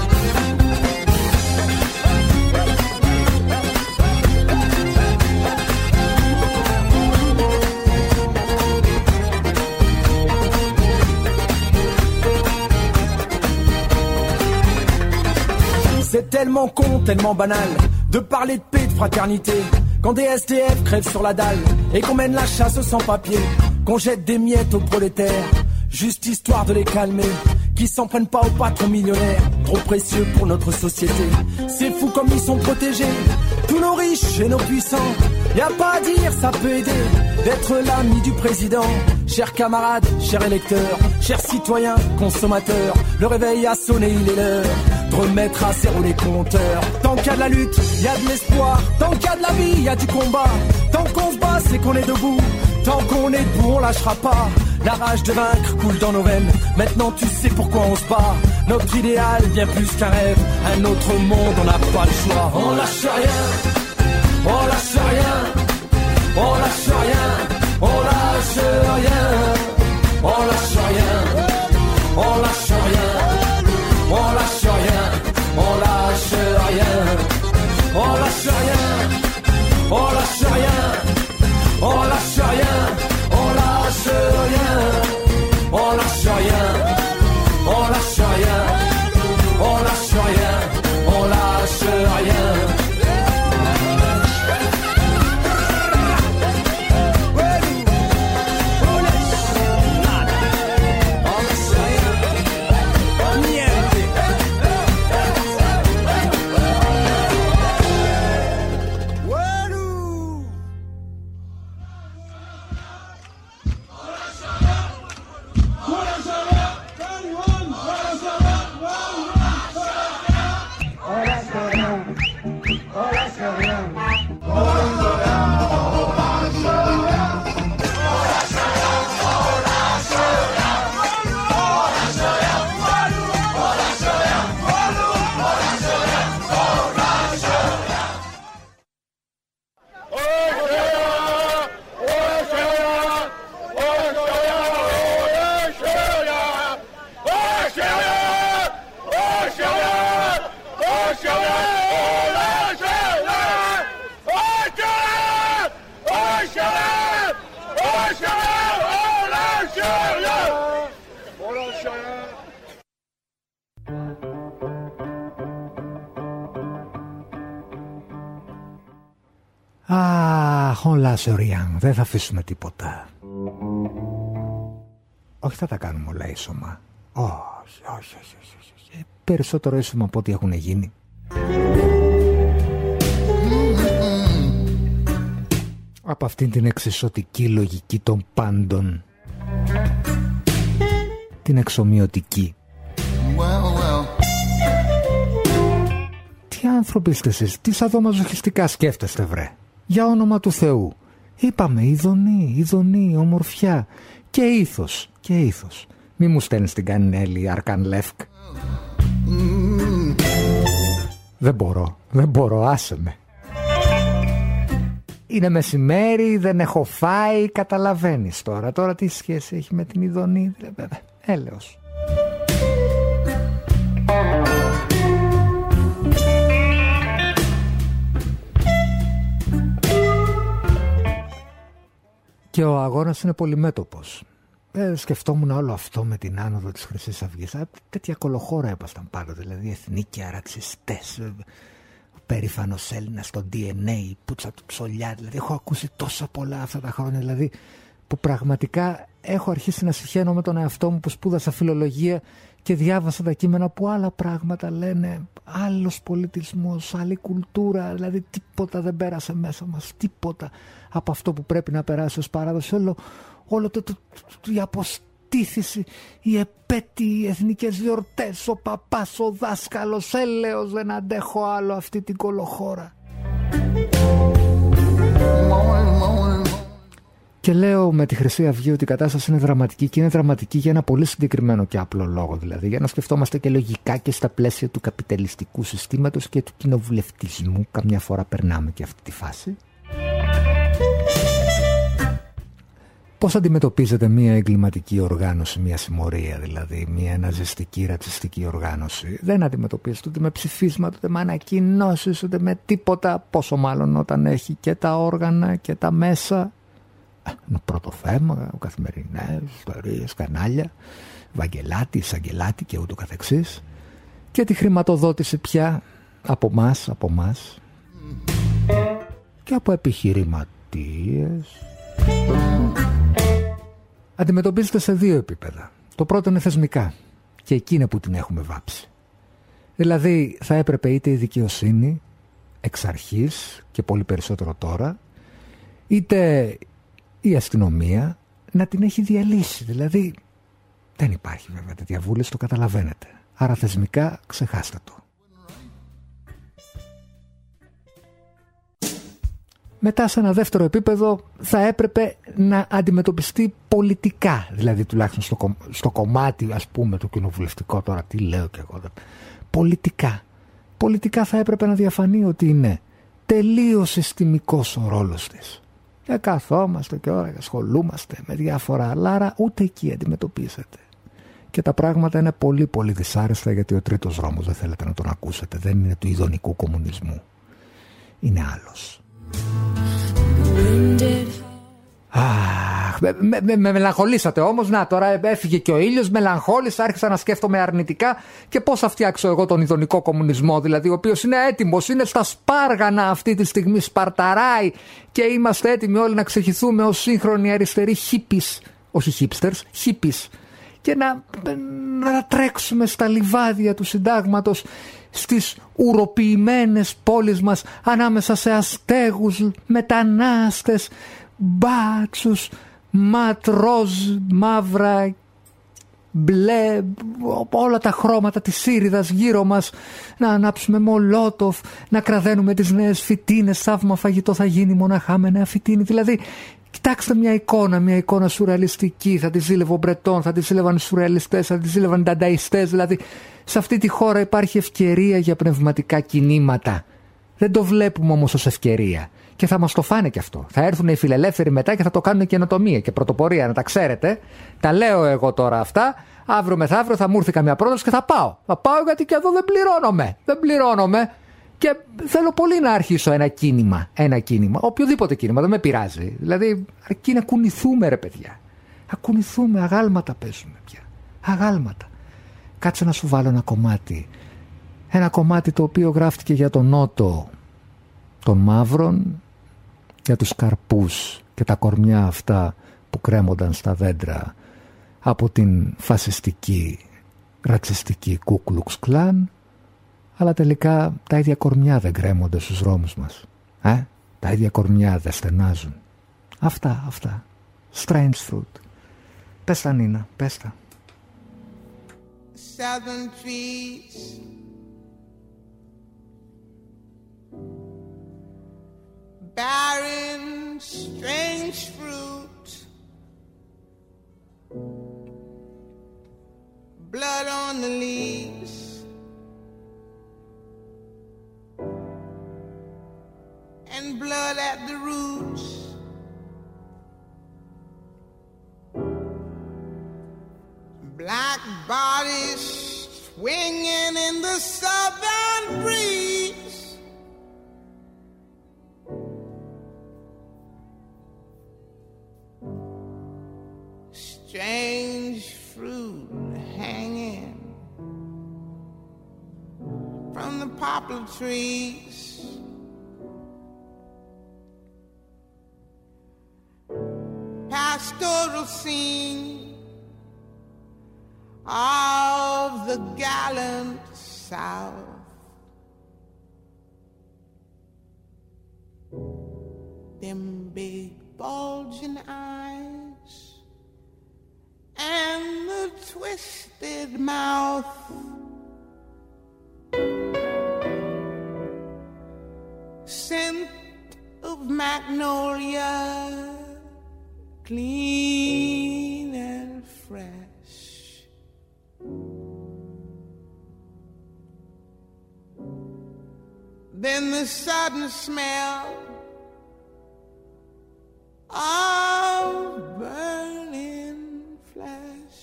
C'est tellement con, tellement banal de parler de paix, de fraternité, quand des SDF crèvent sur la dalle et qu'on mène la chasse sans papier, qu'on jette des miettes aux prolétaires, juste histoire de les calmer, qui s'en prennent pas aux patrons millionnaires, trop précieux pour notre société. C'est fou comme ils sont protégés, tous nos riches et nos puissants. Y a pas à dire, ça peut aider d'être l'ami du président. Chers camarades, chers électeurs, chers citoyens, consommateurs, le réveil a sonné, il est l'heure de remettre à zéro les compteurs. Tant qu'il y a de la lutte, il y a de l'espoir. Tant qu'il y a de la vie, il y a du combat. Tant qu'on se bat, c'est qu'on est debout. Tant qu'on est debout, on lâchera pas. La rage de vaincre coule dans nos veines. Maintenant tu sais pourquoi on se bat. Notre idéal, bien plus qu'un rêve. Un autre monde, on n'a pas le choix. On lâche rien, on lâche rien, on lâche rien, on lâche rien, on lâche rien, on lâche rien, on lâche rien, on lâche rien, on lâche rien, on lâche rien, on lâche rien, on lâche rien, on lâche rien, on lâche rien, on lâche rien, on lâche rien. Δεν θα αφήσουμε τίποτα. Όχι, θα τα κάνουμε όλα ίσωμα. Όχι. Περισσότερο ίσωμα από ό,τι έχουν γίνει. Από αυτήν την εξισωτική λογική των πάντων, την εξομοιωτική. Τι άνθρωποι είστε εσείς, τι σαδομαζοχιστικά σκέφτεστε βρε, για όνομα του Θεού. Είπαμε ειδονή, ομορφιά και ήθος. Μη μου στέλνεις την Κανέλη Αρκαν Λεύκ. Δεν μπορώ, άσε με. Είναι μεσημέρι, δεν έχω φάει, καταλαβαίνεις τώρα τι σχέση έχει με την ειδονή, έλεος. Και ο αγώνας είναι πολυμέτωπος. Σκεφτόμουν όλο αυτό με την άνοδο της Χρυσής Αυγής. Τέτοια κολοχώρα ήμασταν πάντοτε, δηλαδή εθνικοί ρατσιστές, ο περήφανος Έλληνας στο DNA, πουτσα του ψολιά. Δηλαδή έχω ακούσει τόσα πολλά αυτά τα χρόνια, δηλαδή που πραγματικά έχω αρχίσει να συχαίνω με τον εαυτό μου που σπούδασα φιλολογία και διάβασα τα κείμενα που άλλα πράγματα λένε, άλλος πολιτισμός, άλλη κουλτούρα, δηλαδή τίποτα δεν πέρασε μέσα μας, τίποτα από αυτό που πρέπει να περάσει ως παράδοση. Όλο η αποστήθηση, η επέτειοι, οι εθνικές γιορτές, ο παπάς, ο δάσκαλος, έλεος, δεν αντέχω άλλο αυτή την κολοχώρα. Και λέω με τη Χρυσή Αυγή ότι η κατάσταση είναι δραματική, και είναι δραματική για ένα πολύ συγκεκριμένο και απλό λόγο. Δηλαδή, για να σκεφτόμαστε και λογικά και στα πλαίσια του καπιταλιστικού συστήματος και του κοινοβουλευτισμού. Καμιά φορά περνάμε και αυτή τη φάση. Πώς αντιμετωπίζεται μια εγκληματική οργάνωση, μια συμμορία δηλαδή, μια ναζιστική, ρατσιστική οργάνωση? Δεν αντιμετωπίζεται ούτε με ψηφίσματα, ούτε με ανακοινώσεις, ούτε με τίποτα. Πόσο μάλλον όταν έχει και τα όργανα και τα μέσα. Είναι πρώτο θέμα, καθημερινές, ιστορίες, κανάλια, Βαγγελάτη, Εισαγγελάτη και ούτω καθεξής. Και τη χρηματοδότηση πια από μας και από επιχειρηματίες. Αντιμετωπίζεται σε δύο επίπεδα. Το πρώτο είναι θεσμικά, και εκεί είναι που την έχουμε βάψει. Δηλαδή θα έπρεπε είτε η δικαιοσύνη εξ αρχής και πολύ περισσότερο τώρα, είτε η αστυνομία να την έχει διαλύσει. Δηλαδή δεν υπάρχει βέβαια τέτοια βούληση, το καταλαβαίνετε. Άρα θεσμικά ξεχάστε το. Μετά σε ένα δεύτερο επίπεδο θα έπρεπε να αντιμετωπιστεί πολιτικά, δηλαδή τουλάχιστον στο κομμάτι ας πούμε το κοινοβουλευτικό, τώρα τι λέω κι εγώ, πολιτικά θα έπρεπε να διαφανεί ότι είναι τελείως συστημικός ο ρόλος της. Και καθόμαστε και ώρα ασχολούμαστε με διάφορα άλλα, άρα ούτε εκεί αντιμετωπίζεται. Και τα πράγματα είναι πολύ πολύ δυσάρεστα, γιατί ο τρίτος δρόμος, δεν θέλετε να τον ακούσετε, δεν είναι του ειδονικού κομμουνισμού, είναι άλλος. Με μελαγχολήσατε όμως. Να, τώρα έφυγε και ο ήλιος, μελαγχόλησα, άρχισα να σκέφτομαι αρνητικά. Και πώς θα φτιάξω εγώ τον ειδονικό κομμουνισμό, δηλαδή, ο οποίος είναι έτοιμος, είναι στα σπάργανα αυτή τη στιγμή, σπαρταράει, και είμαστε έτοιμοι όλοι να ξεχυθούμε ως σύγχρονοι αριστεροί hippies, όχι hipsters, hippies, και να τρέξουμε στα λιβάδια του συντάγματος, στις ουροποιημένες πόλεις μας, ανάμεσα σε αστέγους, μετανάστες, μπάτσους, ματρόζ, μαύρα, μπλε, όλα τα χρώματα της ήριδας γύρω μας, να ανάψουμε μολότοφ, να κραδένουμε τις νέες φυτίνες, θαύμα φαγητό θα γίνει μοναχά με νέα φυτίνη. Δηλαδή, κοιτάξτε μια εικόνα σουρεαλιστική, θα τη ζήλευε ο Μπρετόν, θα τη ζήλευαν οι σουρεαλιστές, θα τη ζήλευαν οι ντανταϊστές. Δηλαδή, σε αυτή τη χώρα υπάρχει ευκαιρία για πνευματικά κινήματα. Δεν το βλέπουμε όμως ως ευκαιρία. Και θα μας το φάνε και αυτό. Θα έρθουν οι φιλελεύθεροι μετά και θα το κάνουν καινοτομία και πρωτοπορία, να τα ξέρετε. Τα λέω εγώ τώρα αυτά. Αύριο μεθαύριο θα μου έρθει καμιά πρόταση και θα πάω. Θα πάω, γιατί και εδώ δεν πληρώνομαι. Και θέλω πολύ να αρχίσω ένα κίνημα. Οποιοδήποτε κίνημα, δεν με πειράζει. Δηλαδή, αρκεί να κουνηθούμε, ρε παιδιά. Να κουνηθούμε, αγάλματα παίζουμε πια. Αγάλματα. Κάτσε να σου βάλω ένα κομμάτι. Ένα κομμάτι το οποίο γράφτηκε για τον Νότο των μαύρων, για τους καρπούς και τα κορμιά αυτά που κρέμονταν στα δέντρα από την φασιστική, ρατσιστική Ku Klux Klan, αλλά τελικά τα ίδια κορμιά δεν κρέμονται στους δρόμους μας. Τα ίδια κορμιά δεν στενάζουν. Αυτά. Strange fruit. Πες τα, Νίνα, πες τα. Southern trees, barren, strange fruit, blood on the leaves, and blood at the roots. Black bodies swinging in the southern breeze. Strange fruit hanging from the poplar trees. Pastoral scene of the gallant South. Them big bulging eyes and the twisted mouth. Scent of magnolia clean and fresh. Then the sudden smell of burning flesh.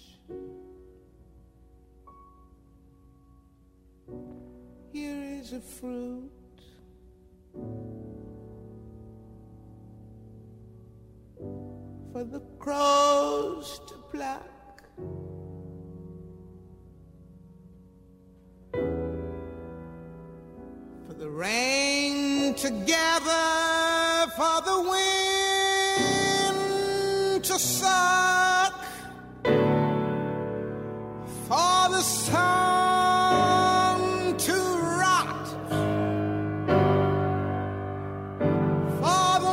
Here is a fruit for the crows to pluck. For the rain to gather, for the wind to suck, for the sun to rot, for the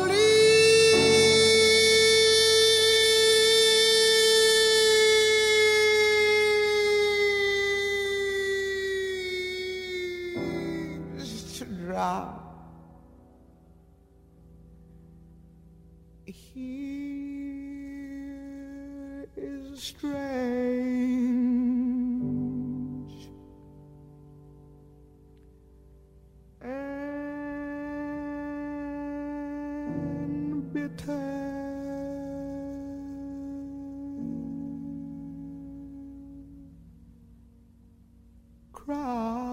leaves to drop. Here is strange and bitter crop.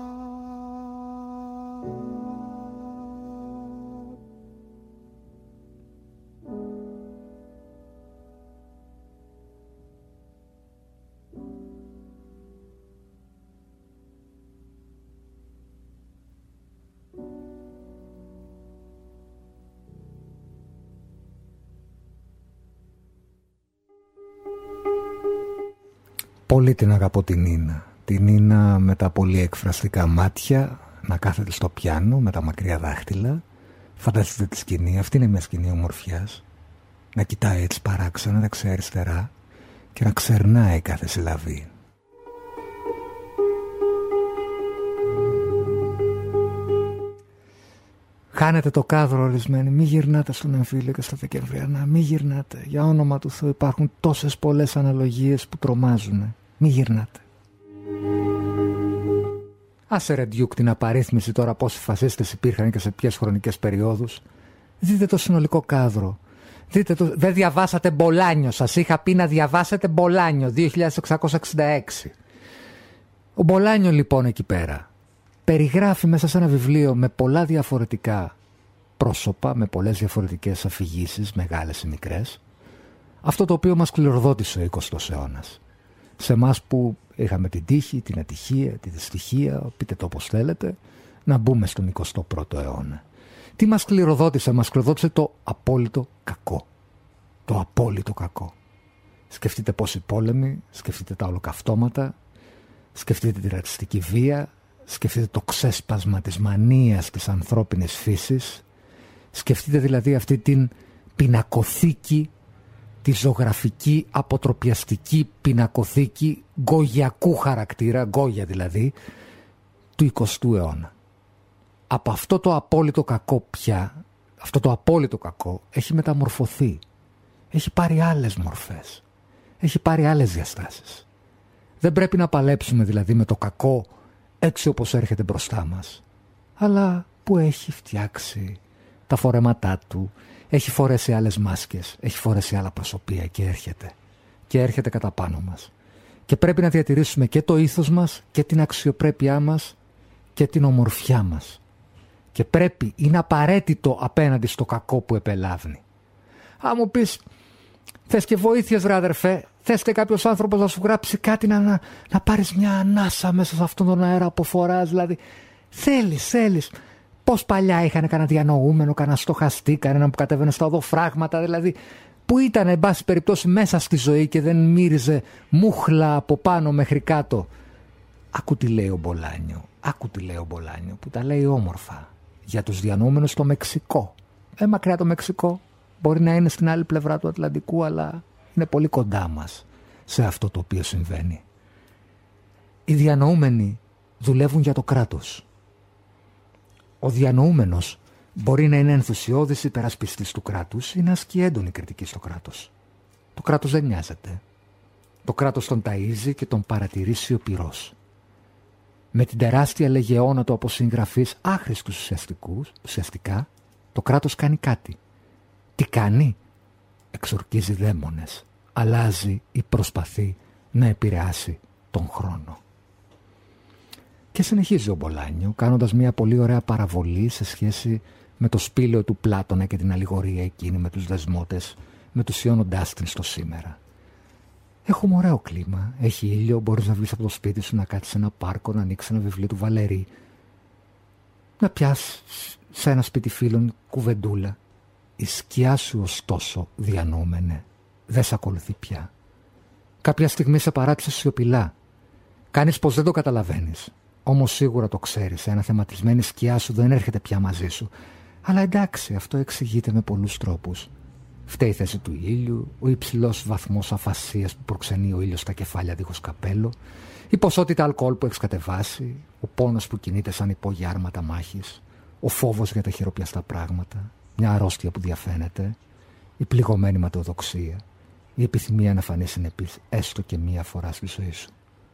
Πολύ την αγαπώ την Νίνα. Την Νίνα με τα πολύ εκφραστικά μάτια, να κάθεται στο πιάνο με τα μακριά δάχτυλα. Φανταστείτε τη σκηνή, αυτή είναι μια σκηνή ομορφιάς. Να κοιτάει έτσι παράξενα δεξιά-αριστερά και να ξερνάει κάθε συλλαβή. Χάνετε το κάδρο ορισμένοι. Μη γυρνάτε στον εμφύλιο και στα Δεκεμβριανά. Μη γυρνάτε. Για όνομα του Θεού, υπάρχουν τόσες πολλές αναλογίες που τρομάζουν. Μη γυρνάτε. Άσε ρε Ντιούκ την απαρίθμηση τώρα πόσοι φασίστες υπήρχαν και σε ποιες χρονικές περιόδους. Δείτε το συνολικό κάδρο. Δείτε το... Δεν διαβάσατε Μπολάνιο. Σας είχα πει να διαβάσετε Μπολάνιο 2666. Ο Μπολάνιο λοιπόν εκεί πέρα περιγράφει μέσα σε ένα βιβλίο με πολλά διαφορετικά πρόσωπα, με πολλές διαφορετικές αφηγήσεις, μεγάλες ή μικρές, αυτό το οποίο μας κληροδότησε ο 20ος αιώνας. Σε εμάς που είχαμε την τύχη, την ατυχία, τη δυστυχία, πείτε το όπως θέλετε, να μπούμε στον 21ο αιώνα. Τι μας κληροδότησε? Μας κληροδότησε το απόλυτο κακό. Το απόλυτο κακό. Σκεφτείτε πόσοι πόλεμοι, σκεφτείτε τα ολοκαυτώματα, σκεφτείτε τη ρατσιστική βία, σκεφτείτε το ξέσπασμα της μανίας της ανθρώπινης φύσης, σκεφτείτε δηλαδή αυτή την πινακοθήκη, τη ζωγραφική αποτροπιαστική πινακοθήκη γκογιακού χαρακτήρα, γκόγια δηλαδή, του 20ου αιώνα. Από αυτό το απόλυτο κακό πια, αυτό το απόλυτο κακό έχει μεταμορφωθεί, έχει πάρει άλλες μορφές, έχει πάρει άλλες διαστάσεις. Δεν πρέπει να παλέψουμε δηλαδή με το κακό έτσι όπως έρχεται μπροστά μας, αλλά που έχει φτιάξει τα φορέματά του, έχει φορέσει άλλες μάσκες, έχει φορέσει άλλα προσωπία και έρχεται κατά πάνω μας. Και πρέπει να διατηρήσουμε και το ήθος μας και την αξιοπρέπειά μας και την ομορφιά μας. Και πρέπει, είναι απαραίτητο απέναντι στο κακό που επελάβνει. Αν μου πεις, θες και βοήθειες ρε αδερφέ, θες και κάποιος άνθρωπος να σου γράψει κάτι να πάρεις μια ανάσα μέσα σε αυτόν τον αέρα που φοράς, δηλαδή θέλεις. Πώς παλιά είχαν κανένα διανοούμενο, κανένα στοχαστή, κανένα που κατέβαινε στα οδοφράγματα, δηλαδή που ήταν εν πάση περιπτώσει μέσα στη ζωή και δεν μύριζε μούχλα από πάνω μέχρι κάτω. Άκου τι λέει ο Μπολάνιο, που τα λέει όμορφα για τους διανοούμενους στο Μεξικό. Μακριά το Μεξικό, μπορεί να είναι στην άλλη πλευρά του Ατλαντικού, αλλά είναι πολύ κοντά μας σε αυτό το οποίο συμβαίνει. Οι διανοούμενοι δουλεύουν για το κράτος. Ο διανοούμενος Μπορεί να είναι ενθουσιώδης υπερασπιστής του κράτους ή να ασκεί έντονη κριτική στο κράτος. Το κράτος δεν νοιάζεται. Το κράτος τον ταΐζει και τον παρατηρεί σιωπηρός. Με την τεράστια λεγεώνα του από συγγραφείς άχρηστους ουσιαστικά, το κράτος κάνει κάτι. Τι κάνει? Εξορκίζει δαίμονες. Αλλάζει ή προσπαθεί να επηρεάσει τον χρόνο. Και συνεχίζει ο Μπολάνιο κάνοντας μια πολύ ωραία παραβολή σε σχέση με το σπήλαιο του Πλάτωνα και την αλληγορία εκείνη με τους δεσμότες, μετουσιώνοντάς την στο σήμερα. Έχουμε ωραίο κλίμα, έχει ήλιο, μπορείς να βγεις από το σπίτι σου, να κάτσεις σε ένα πάρκο, να ανοίξεις ένα βιβλίο του Βαλερή, να πιάσεις σε ένα σπίτι φίλων κουβεντούλα. Η σκιά σου ωστόσο, διανόμενε, δεν σε ακολουθεί πια. Κάποια στιγμή σε παράτησε σιωπηλά. Κάνεις πως δεν το καταλαβαίνεις. Όμως σίγουρα το ξέρεις, ένα θεματισμένη σκιά σου δεν έρχεται πια μαζί σου. Αλλά εντάξει, αυτό εξηγείται με πολλούς τρόπους. Φταίει η θέση του ήλιου, ο υψηλός βαθμός αφασίας που προξενεί ο ήλιος στα κεφάλια δίχως καπέλο, η ποσότητα αλκοόλ που έχεις κατεβάσει, ο πόνος που κινείται σαν υπόγεια άρματα μάχης, ο φόβος για τα χειροπιαστά πράγματα, μια αρρώστια που διαφαίνεται, η πληγωμένη ματαιοδοξία, η επιθυμία να φανείς συνεπής έστω και μία φορά στη ζωή σου.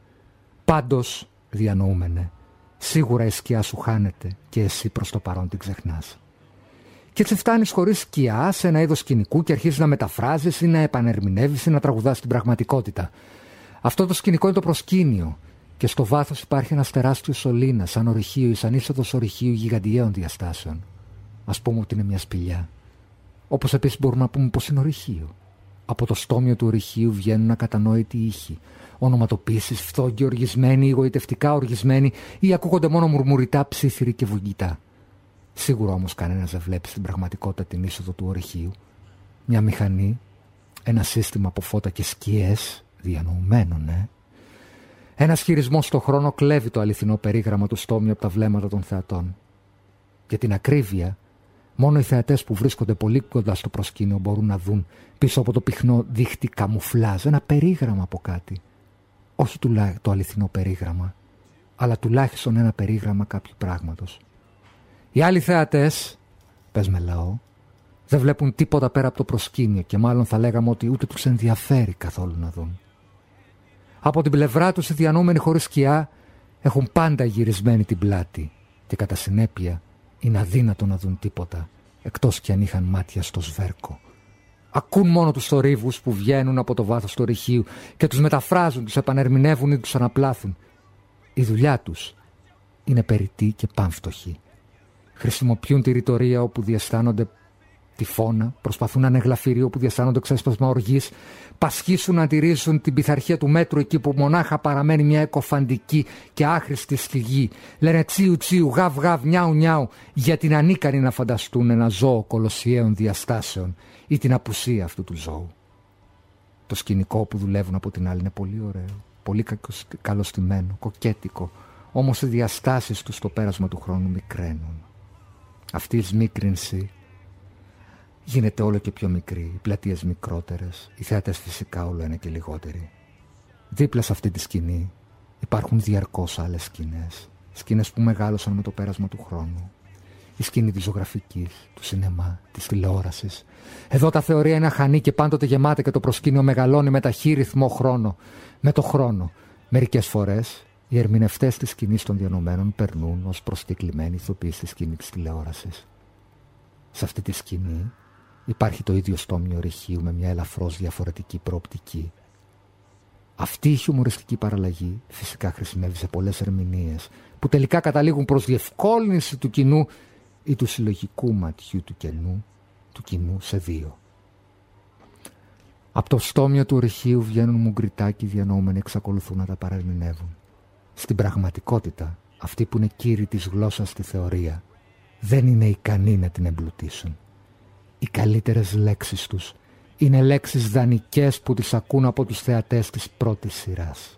Πάντως, διανοούμενε, σίγουρα η σκιά σου χάνεται και εσύ προς το παρόν την ξεχνάς. Και έτσι φτάνεις χωρίς σκιά σε ένα είδος σκηνικού και αρχίζεις να μεταφράζεις ή να επανερμηνεύεις ή να τραγουδάς την πραγματικότητα. Αυτό το σκηνικό είναι το προσκήνιο και στο βάθος υπάρχει ένας τεράστιος σωλήνας, σαν ορυχείο ή σαν είσοδος ορυχείου γιγαντιαίων διαστάσεων. Ας πούμε ότι είναι μια σπηλιά. Όπως επίσης μπορούμε να πούμε πως είναι ορυχείο. Από το στόμιο του ορυχείου βγαίνουν ακατανόητοι ήχοι. Ονοματοποίησεις φθόγγοι οργισμένοι ή γοητευτικά οργισμένοι ή ακούγονται μόνο μουρμουριτά ψήθυροι και βουγγιτά. Σίγουρα όμως κανένας δεν βλέπει στην πραγματικότητα την είσοδο του ορυχείου. Μια μηχανή, ένα σύστημα από φώτα και σκιές, διανοουμένων, Ένας χειρισμός στο χρόνο κλέβει το αληθινό περίγραμμα του στόμιου από τα βλέμματα των θεατών. Για την ακρίβεια, μόνο οι θεατές που βρίσκονται πολύ κοντά στο προσκήνιο μπορούν να δουν πίσω από το πυκνό δίχτυ καμουφλάζ ένα περίγραμμα από κάτι. Όχι το αληθινό περίγραμμα, αλλά τουλάχιστον ένα περίγραμμα κάποιου πράγματος. Οι άλλοι θεατές, πες με λαό, δεν βλέπουν τίποτα πέρα από το προσκήνιο και μάλλον θα λέγαμε ότι ούτε τους ενδιαφέρει καθόλου να δουν. Από την πλευρά τους οι διανοούμενοι χωρίς σκιά έχουν πάντα γυρισμένη την πλάτη και κατά συνέπεια είναι αδύνατο να δουν τίποτα εκτός κι αν είχαν μάτια στο σβέρκο. Ακούν μόνο τους θορύβους που βγαίνουν από το βάθος του ορυχείου και τους μεταφράζουν, τους επανερμηνεύουν ή τους αναπλάθουν. Η δουλειά τους είναι περιττή και πάμφτωχη. Χρησιμοποιούν τη ρητορία όπου διαισθάνονται τυφώνα, προσπαθούν να είναι γλαφυροί όπου διαισθάνονται ξέσπασμα οργής, πασχίσουν να τηρήσουν την πειθαρχία του μέτρου εκεί που μονάχα παραμένει μια εκοφαντική και άχρηστη σφυγή. Λένε τσίου τσίου, γαβ γαβ, νιάου νιάου, γιατί είναι ανίκανοι να φανταστούν ένα ζώο κολοσιαίων διαστάσεων ή την απουσία αυτού του ζώου. Το σκηνικό που δουλεύουν από την άλλη είναι πολύ ωραίο, πολύ καλωστημένο, κοκέτικο, όμως οι διαστάσεις του στο πέρασμα του χρόνου μικραίνουν. Αυτή η σμίκρινση γίνεται όλο και πιο μικρή, οι πλατείες μικρότερες, οι θεατές φυσικά όλο ένα και λιγότεροι. Δίπλα σε αυτή τη σκηνή υπάρχουν διαρκώς άλλες σκηνές, σκηνές που μεγάλωσαν με το πέρασμα του χρόνου. Η σκηνή της ζωγραφικής, του σινεμά, της τηλεόρασης. Εδώ τα θεωρία είναι αχανή και πάντοτε γεμάτα και το προσκήνιο μεγαλώνει με ταχύ ρυθμό χρόνο. Με το χρόνο. Μερικές φορές οι ερμηνευτές της σκηνής των διανομένων περνούν ως προσκεκλημένοι ηθοποιοί στη σκηνή της τηλεόρασης. Σε αυτή τη σκηνή υπάρχει το ίδιο στόμιο ορυχείου με μια ελαφρώς διαφορετική προοπτική. Αυτή η χιουμοριστική παραλλαγή φυσικά χρησιμεύει σε πολλές ερμηνείες που τελικά καταλήγουν προς διευκόλυνση του κοινού ή του συλλογικού ματιού του κοινού σε δύο. Από το στόμιο του ορυχείου βγαίνουν μουγκριτάκοι διανοούμενοι, εξακολουθούν να τα παρερμηνεύουν. Στην πραγματικότητα, αυτοί που είναι κύριοι της γλώσσας στη θεωρία δεν είναι ικανοί να την εμπλουτίσουν. Οι καλύτερες λέξεις τους είναι λέξεις δανεικές που τις ακούν από τους θεατές της πρώτης σειράς.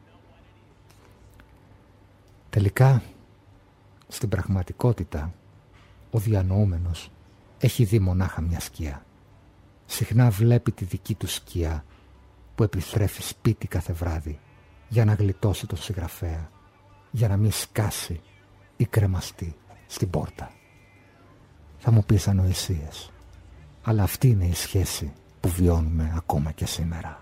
Τελικά, στην πραγματικότητα, ο διανοούμενος έχει δει μονάχα μια σκιά. Συχνά βλέπει τη δική του σκιά που επιστρέφει σπίτι κάθε βράδυ για να γλιτώσει τον συγγραφέα, για να μην σκάσει ή κρεμαστεί στην πόρτα. Θα μου πεις ανοησίες. Αλλά αυτή είναι η σχέση που βιώνουμε ακόμα και σήμερα.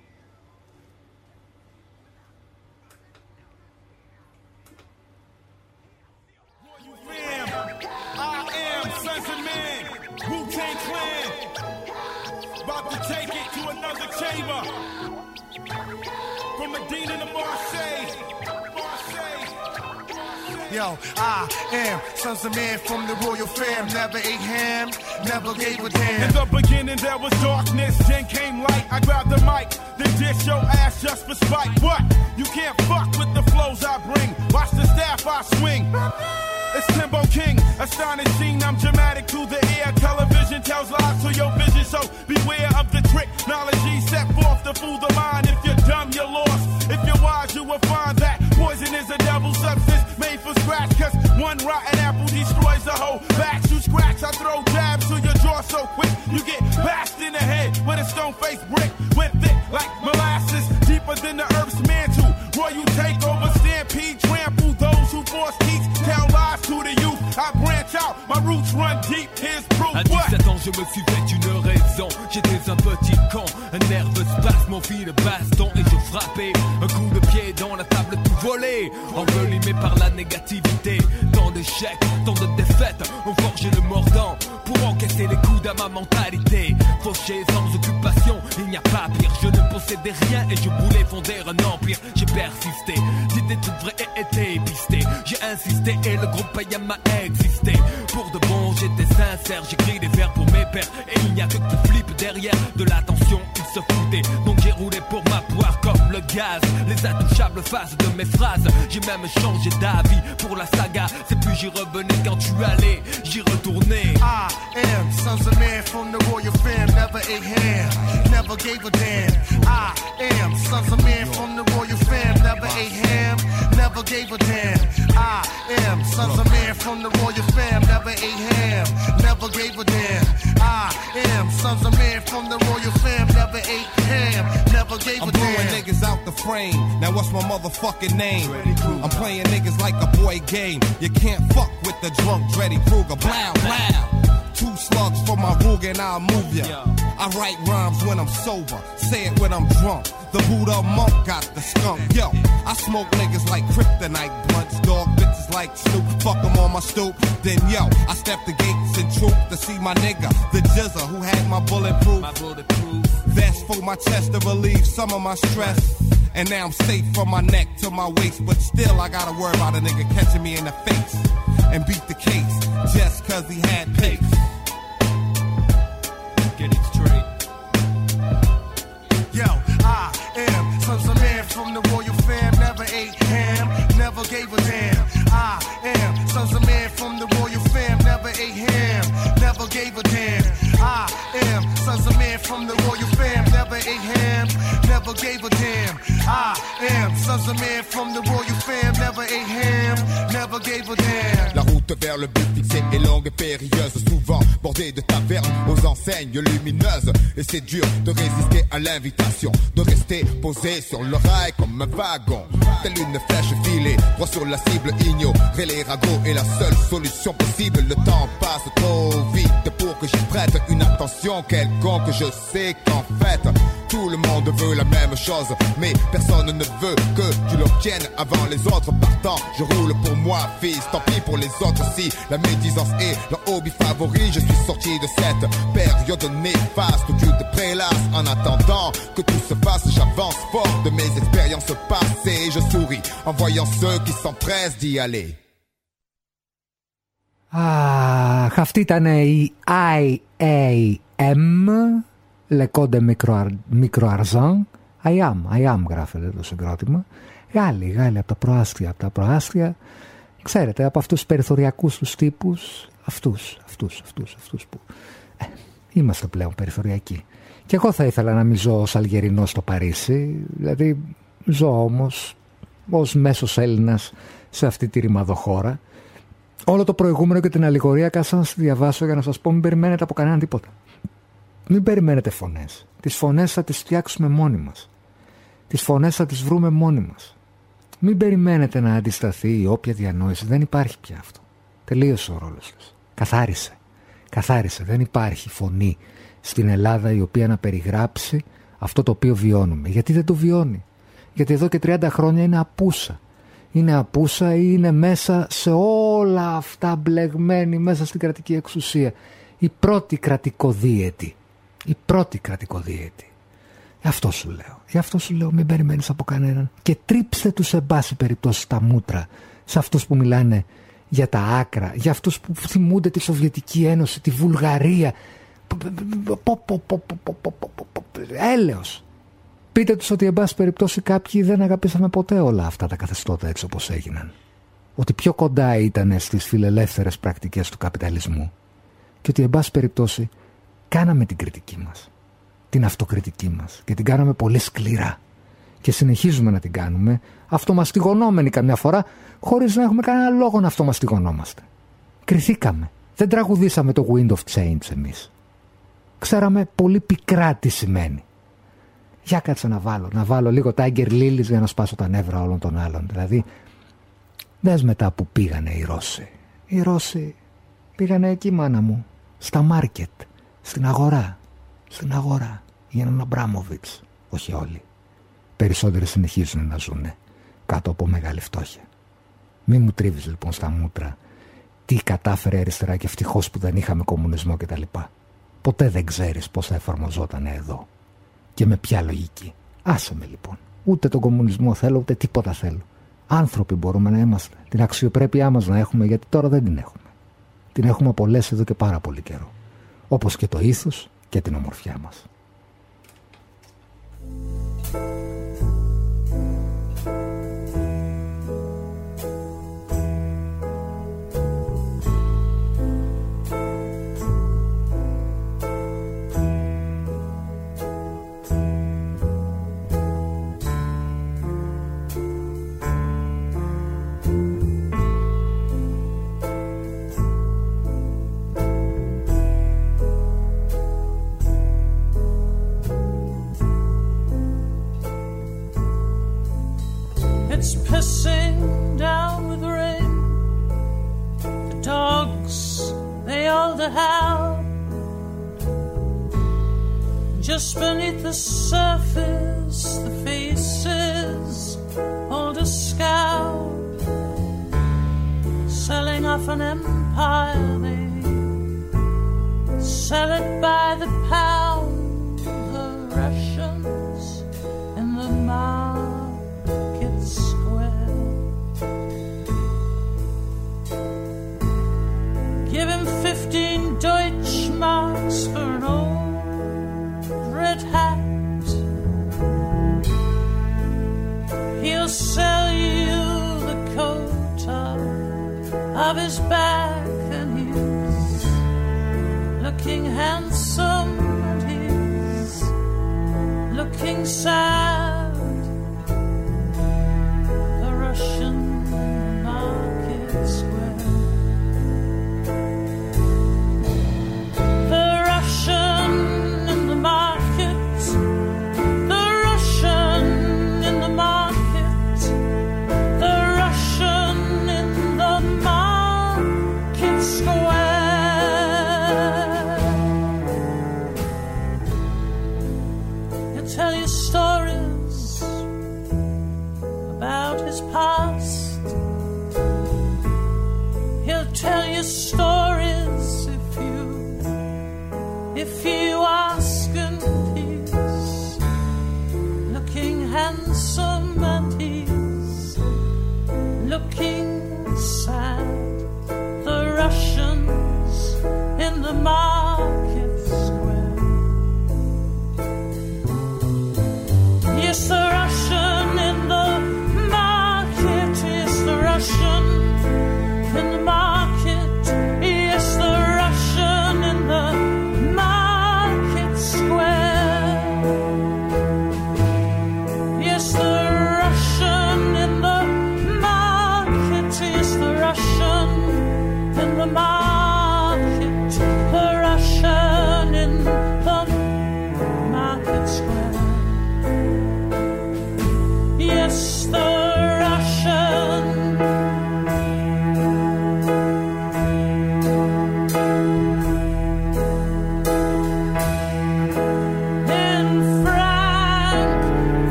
Yo, I am sons of man from the royal fam. Never ate ham, never gave a damn. In the beginning there was darkness, then came light. I grabbed the mic, then dish your ass just for spite. What? You can't fuck with the flows I bring. Watch the staff I swing. It's Timbo King, astonishing, I'm dramatic to the ear. Television tells lies to your vision, so beware of the trick. Knowledge set forth to fool the mind. If you're dumb, you're lost. If you're wise, you will find that poison is a devil's substance made for scratch. Cause one rotten apple destroys the whole batch. You scratch, I throw jabs to your jaw so quick. You get bashed in the head with a stone-faced brick. Went thick like molasses, deeper than the earth's mantle. Royal takeover, stampede, trample those who force teach. Tell lies to the youth, I branch out, my roots run deep, here's proof. À 17 ans je me suis fait une raison. J'étais un petit con, un nerveux spasme, mon fil de baston. Et je frappais un coup de pied dans la table tout volé. Envelimé par la négativité. Tant d'échecs, tant de défaites, on forgeait le mordant pour encaisser les coups à ma mentalité. Fauché sans occupation, il n'y a pas pire. Je ne possédais rien et je voulais fonder un empire. J'ai persisté, j'ai des trucs vrais et été pisté. J'ai insisté et le groupe Payam m'a existé. Pour de bon, j'étais sincère, j'écris des vers pour mes pères. Et il n'y a que qui flippe derrière de l'attention, ils se foutaient. Donc j'ai roulé pour ma poire comme le gaz. Les intouchables faces de mes phrases. J'ai même changé d'avis pour la saga. C'est plus j'y revenais quand tu allais, j'y retournais. I am sons of man from the royal fam. Never ate ham, never gave a damn. I am sons of man from the royal fam. Never ate ham, never gave a damn. I am sons of man from the royal fam. Never ate ham, never gave a damn. I am sons of man from the royal fam. Never ate ham, never gave a damn. I'm blowing niggas out the frame. Now what's my motherfucking name? I'm playing niggas like a boy game. You can't fuck with the drunk Dreddy Kruger. Blow, blow. 2 slugs for my Rug and I'll move ya. I write rhymes when I'm sober, say it when I'm drunk. The Buddha monk got the skunk. Yo, I smoke niggas like kryptonite blunts. Dog bitches like Snoop, fuck them on my stoop. Then yo, I step the gates in troop to see my nigga, the Jizza, who had my bulletproof. Vest for my chest to relieve some of my stress. And now I'm safe from my neck to my waist. But still I gotta worry about a nigga catching me in the face and beat the case just cause he had pace. Get it straight. Yo, I am sons of man from the royal fam. Never ate ham, never gave a damn. I am sons of man from the royal fam. Never ate ham, never gave a damn. I am sons of man from the royal fam. Never ate ham, never gave a damn. I am sons of man from the royal fam. Never ate ham, never gave a damn. La route vers le but fixé est longue et périlleuse, souvent bordée de tavernes aux enseignes lumineuses. Et c'est dur de résister à l'invitation, de rester posé sur le rail comme un wagon. Telle une flèche filée, droit sur la cible, ignorer les ragots est la seule solution possible. Le temps passe trop vite pour que j'y prête une attention quelconque. Je sais qu'en fait, tout le monde veut la même chose, mais personne ne veut que tu l'obtiennes avant les autres. Partant, je roule pour moi, fils, tant pis pour les autres. Si la médisance est leur hobby favori, je suis sorti de cette période néfaste où tu te prélasses. En attendant que tout se fasse, j'avance fort de mes expériences passées. Je souris en voyant ceux qui s'empressent d'y aller. Αχ, αυτή ήταν η IAM, Λεκόντε Μικροαρζάν. I am γράφεται το συγκρότημα. Γάλλοι από τα προάστια. Ξέρετε, από αυτούς τους περιθωριακούς τους τύπους, αυτούς που είμαστε πλέον περιθωριακοί. Και εγώ θα ήθελα να μην ζω ως Αλγερινός στο Παρίσι, δηλαδή ζω όμως ως μέσος Έλληνας σε αυτή τη ρημαδοχώρα. Όλο το προηγούμενο και την αλληγορία κάσα να σας διαβάσω για να σας πω: μην περιμένετε από κανέναν τίποτα. Μην περιμένετε φωνές. Τις φωνές θα τις φτιάξουμε μόνοι μας. Τις φωνές θα τις βρούμε μόνοι μας. Μην περιμένετε να αντισταθεί η όποια διανόηση. Δεν υπάρχει πια αυτό. Τελείωσε ο ρόλος της. Καθάρισε. Καθάρισε. Δεν υπάρχει φωνή στην Ελλάδα η οποία να περιγράψει αυτό το οποίο βιώνουμε. Γιατί δεν το βιώνει? Γιατί εδώ και 30 χρόνια είναι απούσα. Είναι απούσα ή είναι μέσα σε όλα αυτά μπλεγμένη μέσα στην κρατική εξουσία. Η πρώτη κρατικοδίαιτη. Γι' αυτό σου λέω μην περιμένεις από κανέναν και τρίψτε τους σε πάση περιπτώσει τα μούτρα σε αυτούς που μιλάνε για τα άκρα, για αυτούς που θυμούνται τη Σοβιετική Ένωση, τη Βουλγαρία. Έλεος. Πείτε τους ότι εν πάση περιπτώσει κάποιοι δεν αγαπήσαμε ποτέ όλα αυτά τα καθεστώτα έτσι όπως έγιναν. Ότι πιο κοντά ήταν στις φιλελεύθερες πρακτικές του καπιταλισμού και ότι εν πάση περιπτώσει κάναμε την κριτική μας, την αυτοκριτική μας και την κάναμε πολύ σκληρά και συνεχίζουμε να την κάνουμε αυτομαστιγωνόμενοι καμιά φορά χωρίς να έχουμε κανένα λόγο να αυτομαστιγωνόμαστε. Κριθήκαμε. Δεν τραγουδήσαμε το Wind of Change εμείς. Ξέραμε πολύ πικρά τι σημαίνει. Για κάτσε να βάλω λίγο Tiger Lilies για να σπάσω τα νεύρα όλων των άλλων. Δηλαδή, δες μετά που πήγανε οι Ρώσοι. Οι Ρώσοι πήγανε εκεί, μάνα μου, στα μάρκετ, στην αγορά. Γίνανε Αμπράμοβιτς. Όχι όλοι. Περισσότεροι συνεχίζουν να ζουν κάτω από μεγάλη φτώχεια. Μη μου τρίβεις λοιπόν στα μούτρα τι κατάφερε αριστερά και ευτυχώς που δεν είχαμε κομμουνισμό κτλ. Ποτέ δεν ξέρεις πώς θα εφαρμοζόταν εδώ και με ποια λογική. Άσε με λοιπόν. Ούτε τον κομμουνισμό θέλω, ούτε τίποτα θέλω. Άνθρωποι μπορούμε να είμαστε. Την αξιοπρέπειά μας να έχουμε, γιατί τώρα δεν την έχουμε. Την έχουμε απολέσει εδώ και πάρα πολύ καιρό. Όπως και το ήθος και την ομορφιά μας. It's pissing down with rain. The dogs, they all howl. Just beneath the surface, the faces hold a scowl. Selling off an empire, they sell it by the pound. The Russians in the market square. Give him 15 Deutschmarks for an old red hat. He'll sell you the coat of his back, and he's looking handsome and he's looking sad. The Russian market square. The Russian in the market. The Russian in the market. The Russian in the market square. He'll tell you stories about his past. He'll tell you stories if you ask, and he's looking handsome and he's looking sad. The Russians in the market square. Yes, the Russian in the market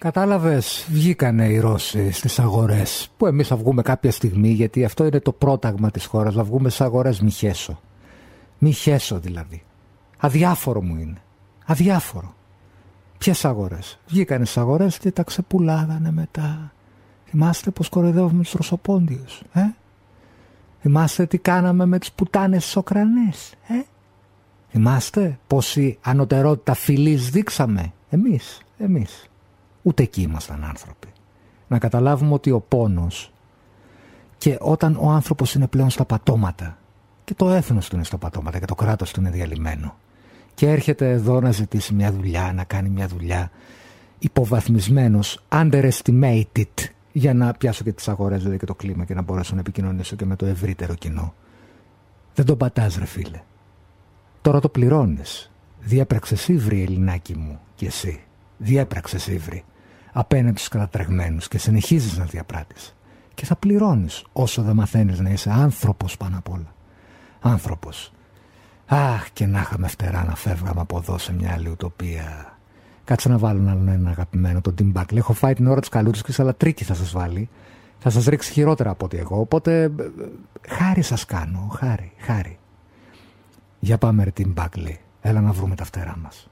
Κατάλαβες, βγήκανε οι Ρώσοι στις αγορές, που εμείς θα βγούμε κάποια στιγμή, γιατί αυτό είναι το πρόταγμα της χώρας, να βγούμε στις αγορές μη χέσω. Μη χέσω δηλαδή. Αδιάφορο μου είναι. Αδιάφορο. Ποιες αγορές? Βγήκανε στις αγορές και τα ξεπουλάγανε μετά. Θυμάστε πως κοροϊδεύουμε τους Ρωσοπόντιους, Θυμάστε τι κάναμε με τις πουτάνες στις Ουκρανές, Θυμάστε πόση ανωτερότητα φιλής δείξαμε? Εμείς. Ούτε εκεί ήμασταν άνθρωποι. Να καταλάβουμε ότι ο πόνος, και όταν ο άνθρωπος είναι πλέον στα πατώματα, και το έθνος του είναι στα πατώματα και το κράτος του είναι διαλυμένο, και έρχεται εδώ να ζητήσει μια δουλειά, να κάνει μια δουλειά, υποβαθμισμένος, underestimated, για να πιάσω και τις αγορές δηλαδή και το κλίμα και να μπορέσω να επικοινωνήσω και με το ευρύτερο κοινό. Δεν τον πατάς, ρε φίλε. Τώρα το πληρώνεις. Διέπραξες ύβρι, Ελληνάκι μου, κι εσύ. Διέπραξες ύβρι απέναντι στους κατατρεγμένους και συνεχίζεις να διαπράττεις. Και θα πληρώνεις όσο δεν μαθαίνεις να είσαι άνθρωπος πάνω απ' όλα. Άνθρωπος. Αχ, και να είχαμε φτερά να φεύγαμε από εδώ σε μια άλλη ουτοπία. Κάτσε να βάλουν άλλον ένα αγαπημένο, τον Tim Buckley. Έχω φάει την ώρα της καλούτσικης, αλλά τρίκι θα σας βάλει. Θα σας ρίξει χειρότερα από ότι εγώ. Οπότε χάρη σας κάνω. Χάρη. Για πάμε ρε Tim Buckley. Έλα να βρούμε τα φτερά μας.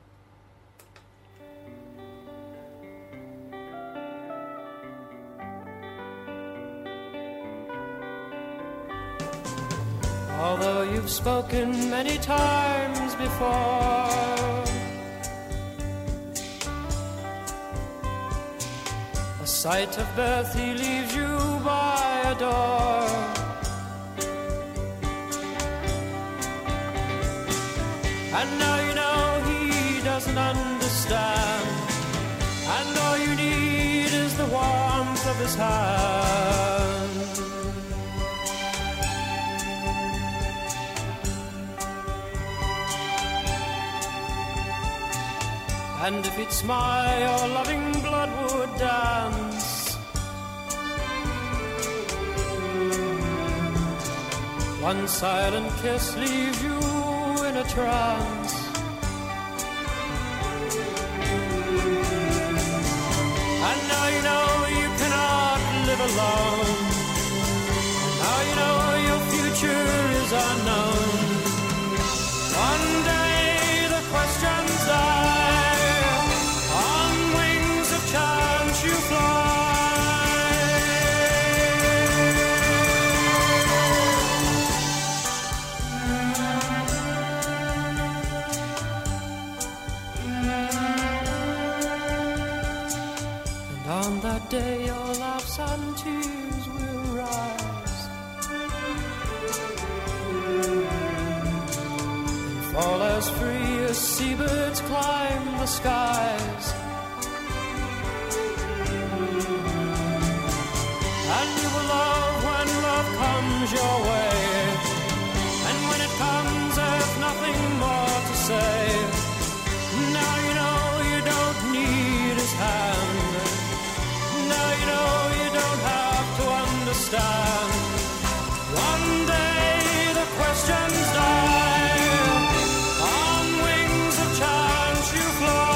Although you've spoken many times before, a sight of birth he leaves you by a door. And now you know he doesn't understand, and all you need is the warmth of his hand. And if he'd smile, your loving blood would dance. One silent kiss leaves you in a trance. And now you know you cannot live alone. And now you know your future is unknown. One day the questions die. On wings of chance you fly. And on that day your laughs and tears will rise, and fall as free as seabirds climb the skies. And you will love when love comes your way, and when it comes there's nothing more to say. Now you know you don't need his hand. Now you know you don't have to understand. One day the questions die. On wings of chance you fly.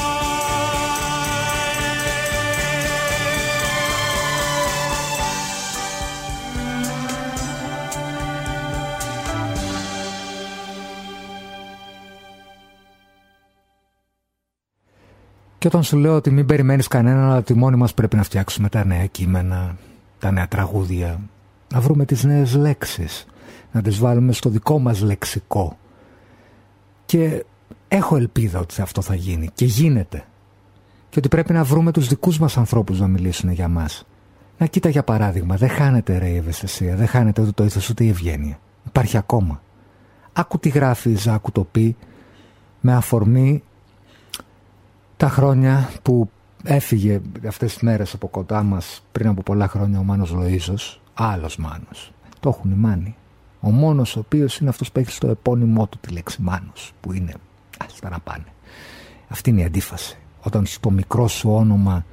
Και όταν σου λέω ότι μην περιμένεις κανέναν, αλλά ότι μόνοι μας πρέπει να φτιάξουμε τα νέα κείμενα, τα νέα τραγούδια, να βρούμε τις νέες λέξεις, να τις βάλουμε στο δικό μας λεξικό. Και έχω ελπίδα ότι αυτό θα γίνει και γίνεται. Και ότι πρέπει να βρούμε τους δικούς μας ανθρώπους να μιλήσουν για μας. Να κοίτα για παράδειγμα, δεν χάνεται ρε η ευαισθησία, δεν χάνεται ούτε το ήθος ούτε η ευγένεια. Υπάρχει ακόμα. Άκου τι γράφει η Ζάκου Τοπή με αφορμή τα χρόνια που έφυγε αυτές τις μέρες από κοντά μας πριν από πολλά χρόνια ο Μάνος Λοΐζος, άλλος Μάνος. Το έχουν οι Μάνοι. Ο μόνος ο οποίος είναι αυτός που έχει στο επώνυμό του τη λέξη Μάνος, που είναι άστα να πάνε. Αυτή είναι η αντίφαση. Όταν στο μικρό σου όνομα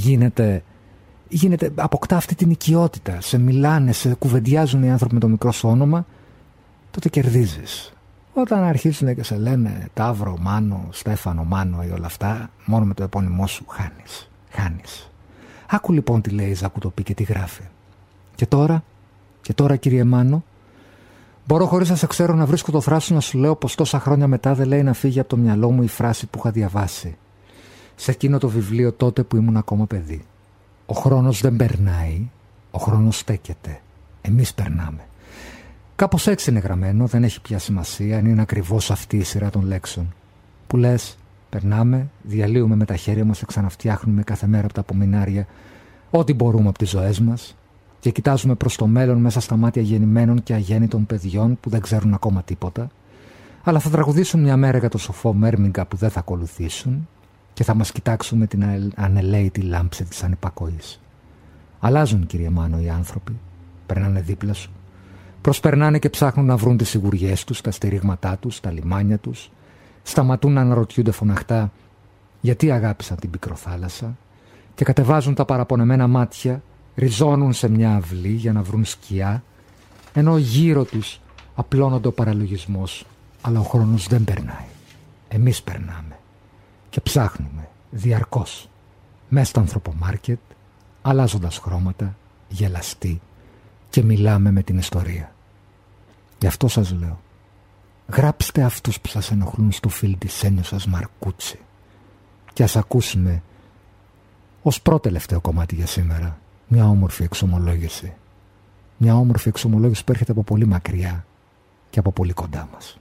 αποκτά αυτή την οικειότητα, σε μιλάνε, σε κουβεντιάζουν οι άνθρωποι με το μικρό σου όνομα, τότε κερδίζεις. Όταν αρχίσουν και σε λένε Ταύρο, Μάνο, Στέφανο, Μάνο ή όλα αυτά, μόνο με το επώνυμό σου χάνεις. Άκου λοιπόν τι λέει η Ζακουτοπή και τι γράφει. Και τώρα κύριε Μάνο, μπορώ χωρίς να σε ξέρω να βρίσκω το θράσος να σου λέω πως τόσα χρόνια μετά δεν λέει να φύγει από το μυαλό μου η φράση που είχα διαβάσει σε εκείνο το βιβλίο τότε που ήμουν ακόμα παιδί. Ο χρόνος δεν περνάει, ο χρόνος στέκεται. Εμείς περνάμε. Κάπως έτσι είναι γραμμένο, δεν έχει πια σημασία αν είναι ακριβώς αυτή η σειρά των λέξεων. Που λες, περνάμε, διαλύουμε με τα χέρια μας και ξαναφτιάχνουμε κάθε μέρα από τα απομεινάρια ό,τι μπορούμε από τις ζωές μας και κοιτάζουμε προς το μέλλον μέσα στα μάτια γεννημένων και αγέννητων παιδιών που δεν ξέρουν ακόμα τίποτα, αλλά θα τραγουδήσουν μια μέρα για το σοφό Μέρμιγκα που δεν θα ακολουθήσουν και θα μας κοιτάξουν με την ανελαίητη λάμψη της ανυπακοής. Αλλάζουν, κύριε Μάνο, οι άνθρωποι. Περνάνε δίπλα σου. Προσπερνάνε και ψάχνουν να βρουν τις σιγουριές τους, τα στηρίγματά τους, τα λιμάνια τους. Σταματούν να αναρωτιούνται φωναχτά γιατί αγάπησαν την πικροθάλασσα και κατεβάζουν τα παραπονεμένα μάτια, ριζώνουν σε μια αυλή για να βρουν σκιά, ενώ γύρω τους απλώνονται ο παραλογισμός, αλλά ο χρόνος δεν περνάει. Εμείς περνάμε και ψάχνουμε διαρκώς μέσα στο ανθρωπομάρκετ, αλλάζοντας χρώματα, γελαστοί και μιλάμε με την ιστορία. Γι' αυτό σας λέω, γράψτε αυτούς που σας ενοχλούν στο φύλλο της έννοιας σας Μαρκούτσι και ας ακούσουμε ως πρώτο-τελευταίο κομμάτι για σήμερα μια όμορφη εξομολόγηση. Μια όμορφη εξομολόγηση που έρχεται από πολύ μακριά και από πολύ κοντά μας.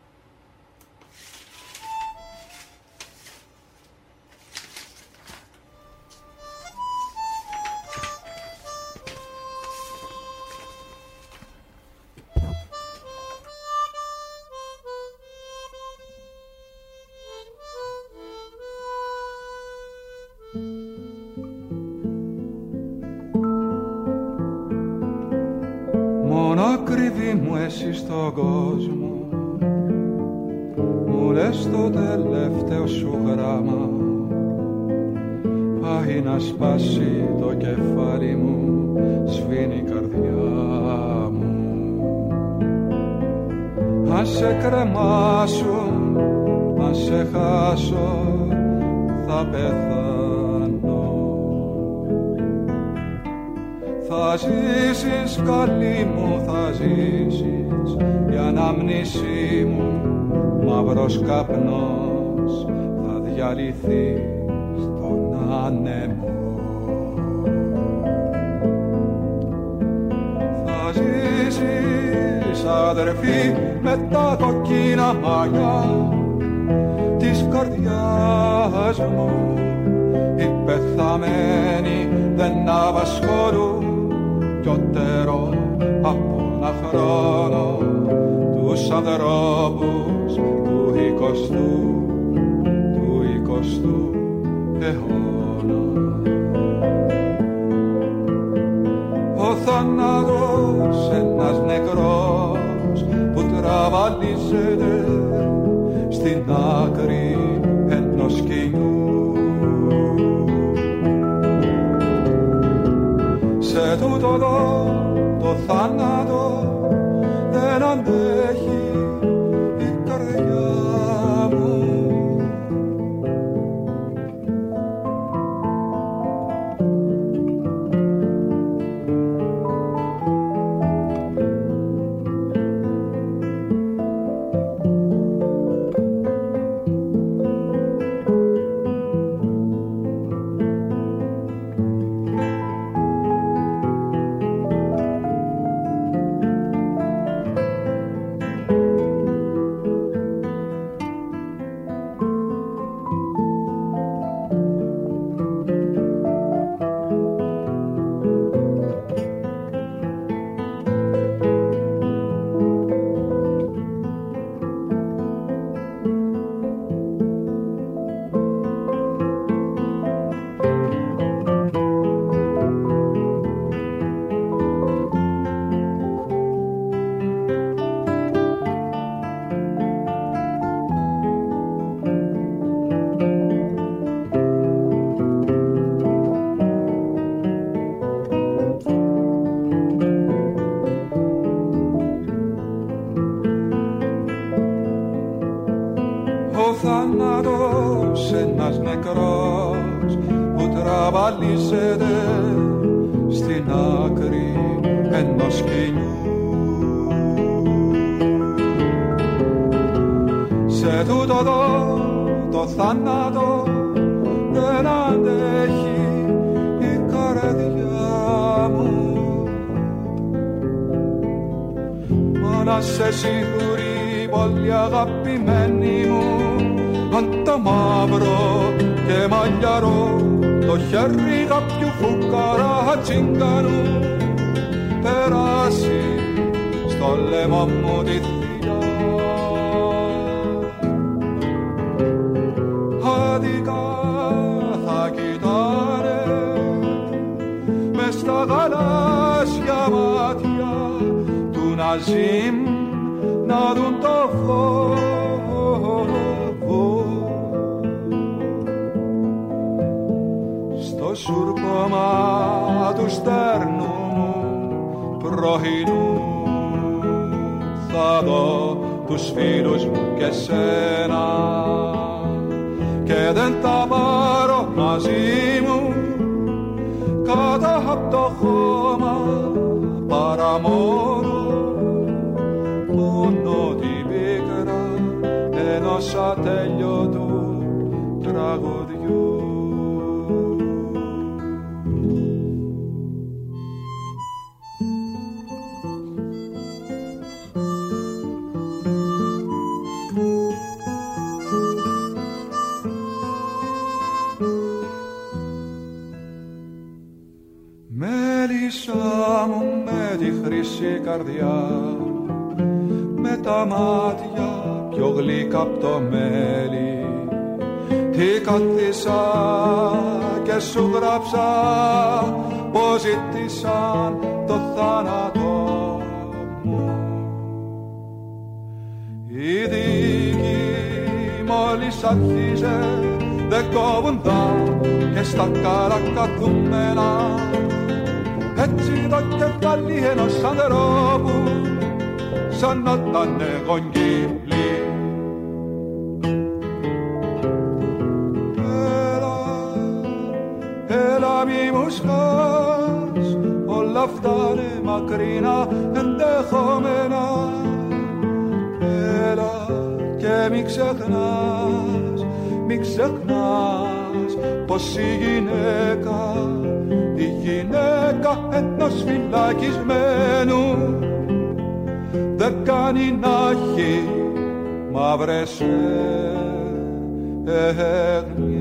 Ακριβή μου εσύ στον κόσμο, μου λες το τελευταίο σου γράμμα, πάει να σπάσει το κεφάλι μου, σβήνει η καρδιά μου. Αν σε κρεμάσουν, αν σε χάσω, θα πεθάνω. Θα ζήσεις καλή μου, θα ζήσεις, η ανάμνησή μου μαύρος καπνός θα διαλυθεί στον άνεμο. Θα ζήσεις αδερφή με τα κοκκίνα μαλλιά της καρδιάς μου, οι πεθαμένοι δεν απασχολούν πιότερο από ένα χρόνο τους ανθρώπους του 20ου αιώνα. Ο θάνατος ένας νεκρός που τραβαλίζεται στην άκρη ενός σκηνού. Σε τούτο εδώ το θάνατο δεν αντέχει η καρδιά μου. θάνατος ένας νεκρός που τραβαλίζεται τούτο εδώ το θάνατο δεν αντέχει η καρδιά μου. Μα να σε σίγουρη πολύ αγαπημένη μου, αν το μαύρο και μαλλιαρό το χέρι κάποιου φουκαρά τσιγκανού περάσει στο λαιμό μου τη θηλιά. Άδικα θα κοιτάνε μες στα γαλάζια μάτια του Ναζίμ να δουν το φόβο. Στο σουρκώμα του στέρνου μου πρωινού θα δω τους φίλους μου και σένα και δεν τα πάρω μαζί μου κάτω απ' το χώμα παρά μόνο την πίκρα ενός ατέλειωτου τραγουδιού. Μέλισσα μου με τη χρυσή καρδιά, με τα μάτια πιο γλυκά απ' το μέλι, τι καθίσα και σου γράψα πως ζήτησαν το θάνατο μου. Η δίκη μόλις αρχίζε δεν κόβουντα και στα καρακαθούμενα έτσι το κεφάλι ενός ανθρώπου σαν όταν γογγύλι. Έλα μη μου σκάς, όλα αυτά είναι μακρινά ενδεχόμενα. Έλα και μη ξεχνάς πως η γυναίκα ενός φυλακισμένου δεν κάνει να έχει μαύρες έγνοιες.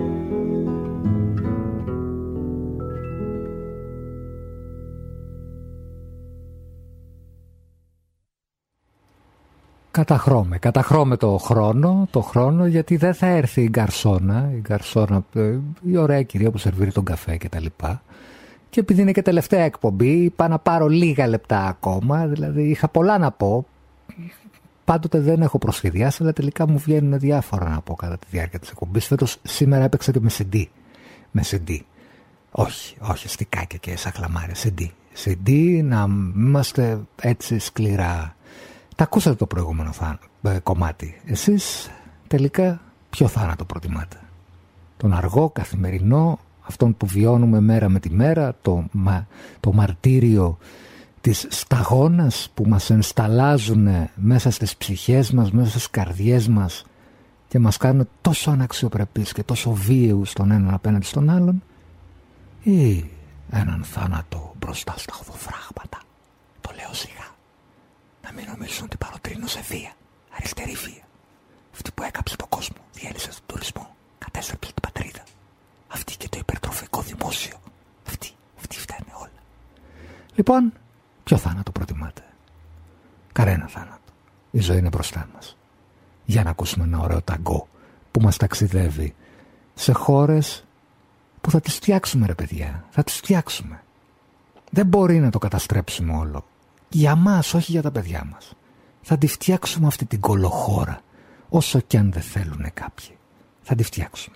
Καταχρώμε το χρόνο γιατί δεν θα έρθει η γκαρσόνα, η ωραία κυρία που σερβίρει τον καφέ και τα λοιπά. Και επειδή είναι και τελευταία εκπομπή, είπα να πάρω λίγα λεπτά ακόμα, δηλαδή είχα πολλά να πω. Πάντοτε δεν έχω προσχεδιάσει, αλλά τελικά μου βγαίνουν διάφορα να πω κατά τη διάρκεια της εκπομπής. Φέτος σήμερα έπαιξα και με CD. Όχι στικάκια και σαχλαμάρια, CD, να είμαστε έτσι σκληρά. Τα ακούσατε το προηγούμενο κομμάτι. Εσείς τελικά ποιο θάνατο προτιμάτε? Τον αργό, καθημερινό, αυτόν που βιώνουμε μέρα με τη μέρα, το μαρτύριο της σταγόνας που μας ενσταλάζουν μέσα στις ψυχές μας, μέσα στις καρδιές μας και μας κάνουν τόσο αναξιοπρεπείς και τόσο βίαιους τον έναν απέναντι στον άλλον, ή έναν θάνατο μπροστά στα οδοφράγματα? Το λέω σιγά. Να μην νομίζουν ότι παροτρύνω σε βία, αριστερή βία. Αυτή που έκαψε τον κόσμο, διέλυσε τον τουρισμό, κατέστρεψε την πατρίδα. Αυτή και το υπερτροφικό δημόσιο. Αυτή φταίνε όλα. Λοιπόν, ποιο θάνατο προτιμάτε? Κανένα θάνατο. Η ζωή είναι μπροστά μας. Για να ακούσουμε ένα ωραίο ταγκό που μας ταξιδεύει σε χώρες που θα τις φτιάξουμε, ρε παιδιά. Θα τις φτιάξουμε. Δεν μπορεί να το καταστρέψουμε όλο. Για μας, όχι για τα παιδιά μας. Θα τη φτιάξουμε αυτή την κολοχώρα, όσο κι αν δεν θέλουν κάποιοι. Θα τη φτιάξουμε.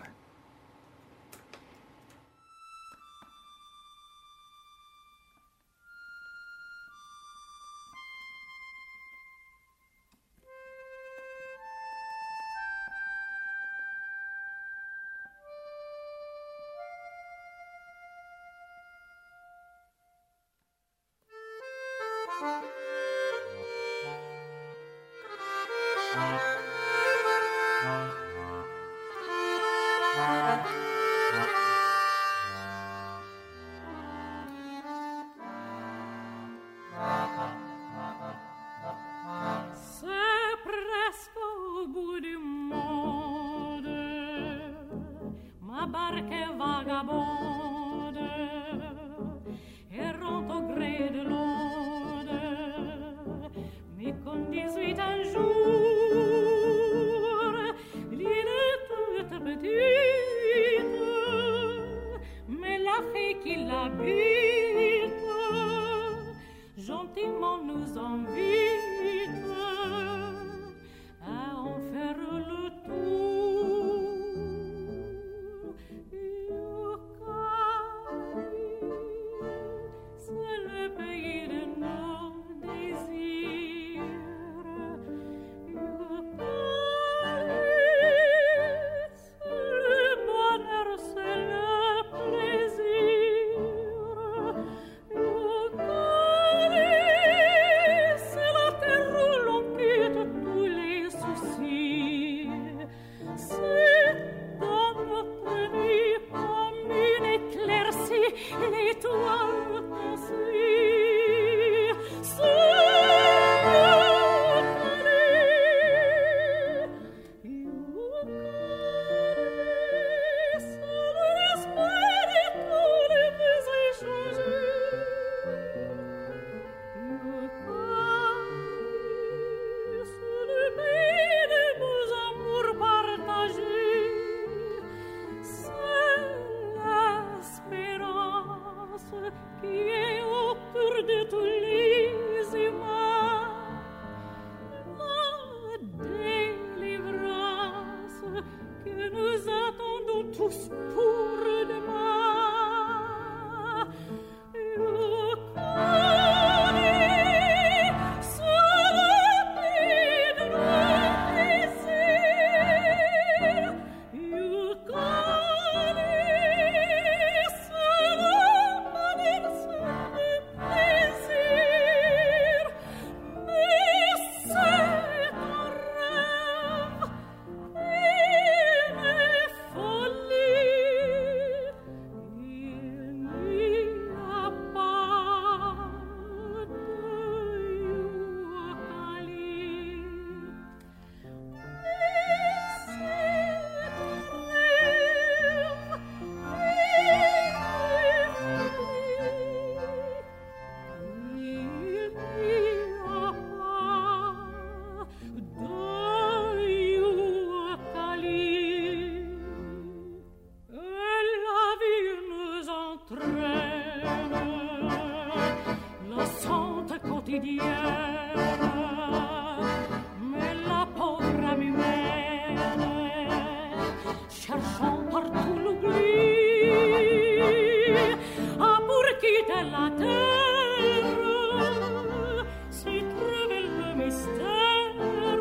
barque vagabonde, errant au gré de l'onde, mais qu'on 18 un jour, l'île est toute petite, mais la fée qui l'habite, gentiment nous invite à en faire le tour. C'est le pays de nos désirs. C'est le bonheur, c'est le plaisir. C'est la terre où l'on quitte tous les soucis. C'est dans notre nuit comme une éclaircie, l'étoile t'ensuit. C'est l'espoir de tous les vœux échangés. C'est le pays des beaux amours partagés. C'est l'espérance qui est au cœur de tous les humains. La délivrance que nous attendons tous pour demain. Mais la pauvre âme humaine, cherchant partout l'oubli, a pour quitter la terre, s'y trouve le mystère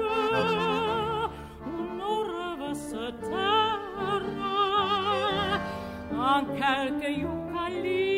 où nos rêves se terrent en quelques yucalis.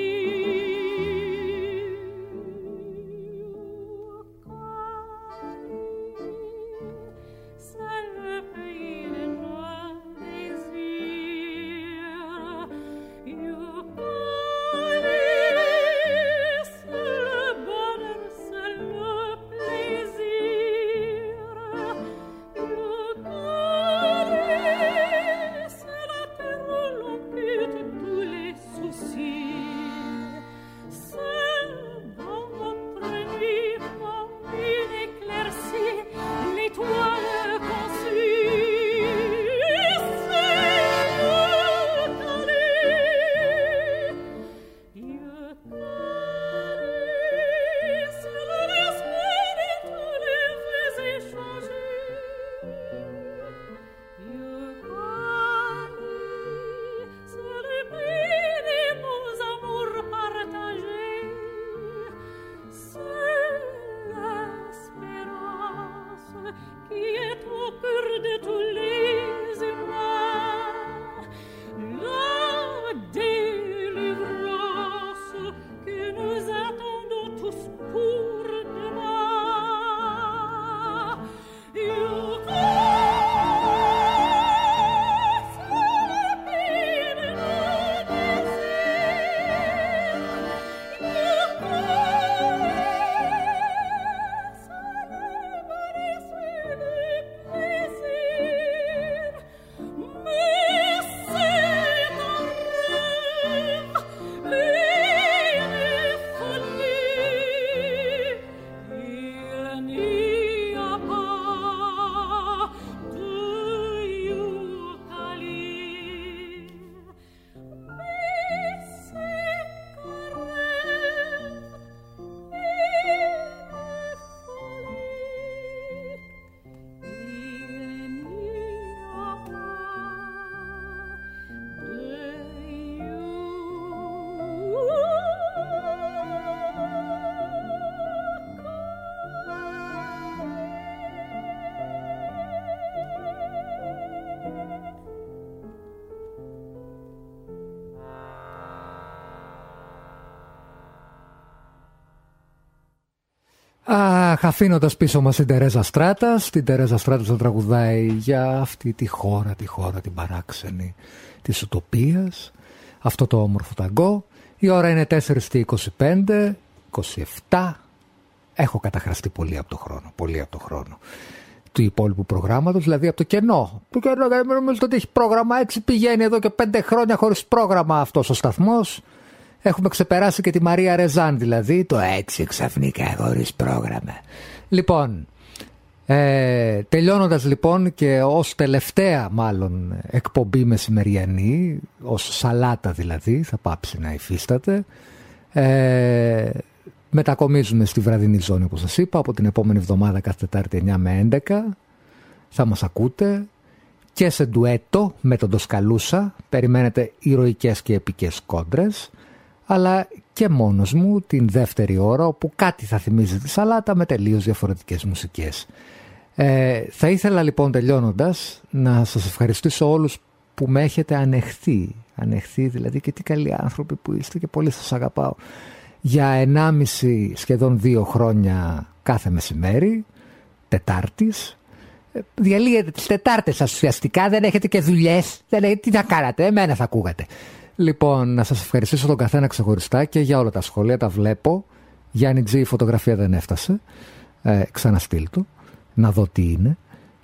Αφήνοντας πίσω μας την Τερέζα Στράτας. Την Τερέζα Στράτας θα τραγουδάει για αυτή τη χώρα την παράξενη της ουτοπίας, αυτό το όμορφο ταγκό. Η ώρα είναι 4:25, 27. Έχω καταχραστεί πολύ από το χρόνο του υπόλοιπου προγράμματος, δηλαδή από το κενό. Το κενό, νομίζω ότι έχει πρόγραμμα, έτσι πηγαίνει εδώ και 5 χρόνια χωρίς πρόγραμμα αυτός ο σταθμός. Έχουμε ξεπεράσει και τη Μαρία Ρεζάν, δηλαδή, το έτσι ξαφνικά χωρίς πρόγραμμα. Λοιπόν, τελειώνοντας λοιπόν και ως τελευταία μάλλον εκπομπή μεσημεριανή, ως σαλάτα δηλαδή, θα πάψει να υφίσταται, μετακομίζουμε στη βραδινή ζώνη, όπως σας είπα, από την επόμενη εβδομάδα κάθε Τετάρτη 9 με 11 θα μας ακούτε και σε ντουέτο με τον Ντοσκαλούσα. Περιμένετε ηρωικές και επικές κόντρες, αλλά και μόνος μου την δεύτερη ώρα, όπου κάτι θα θυμίζει τη σαλάτα με τελείως διαφορετικές μουσικές. Θα ήθελα λοιπόν, τελειώνοντας, να σας ευχαριστήσω όλους που με έχετε ανεχθεί δηλαδή, και τι καλοί άνθρωποι που είστε και πολύ σας αγαπάω. Για 1,5 σχεδόν 2 χρόνια κάθε μεσημέρι, Τετάρτης. Διαλύετε τις Τετάρτες σας ουσιαστικά, δεν έχετε και δουλειές, τι θα κάνατε, εμένα θα ακούγατε. Λοιπόν, να σας ευχαριστήσω τον καθένα ξεχωριστά και για όλα τα σχόλια, τα βλέπω. Γιάννη Τζι, η φωτογραφία δεν έφτασε, ξαναστείλ το, να δω τι είναι.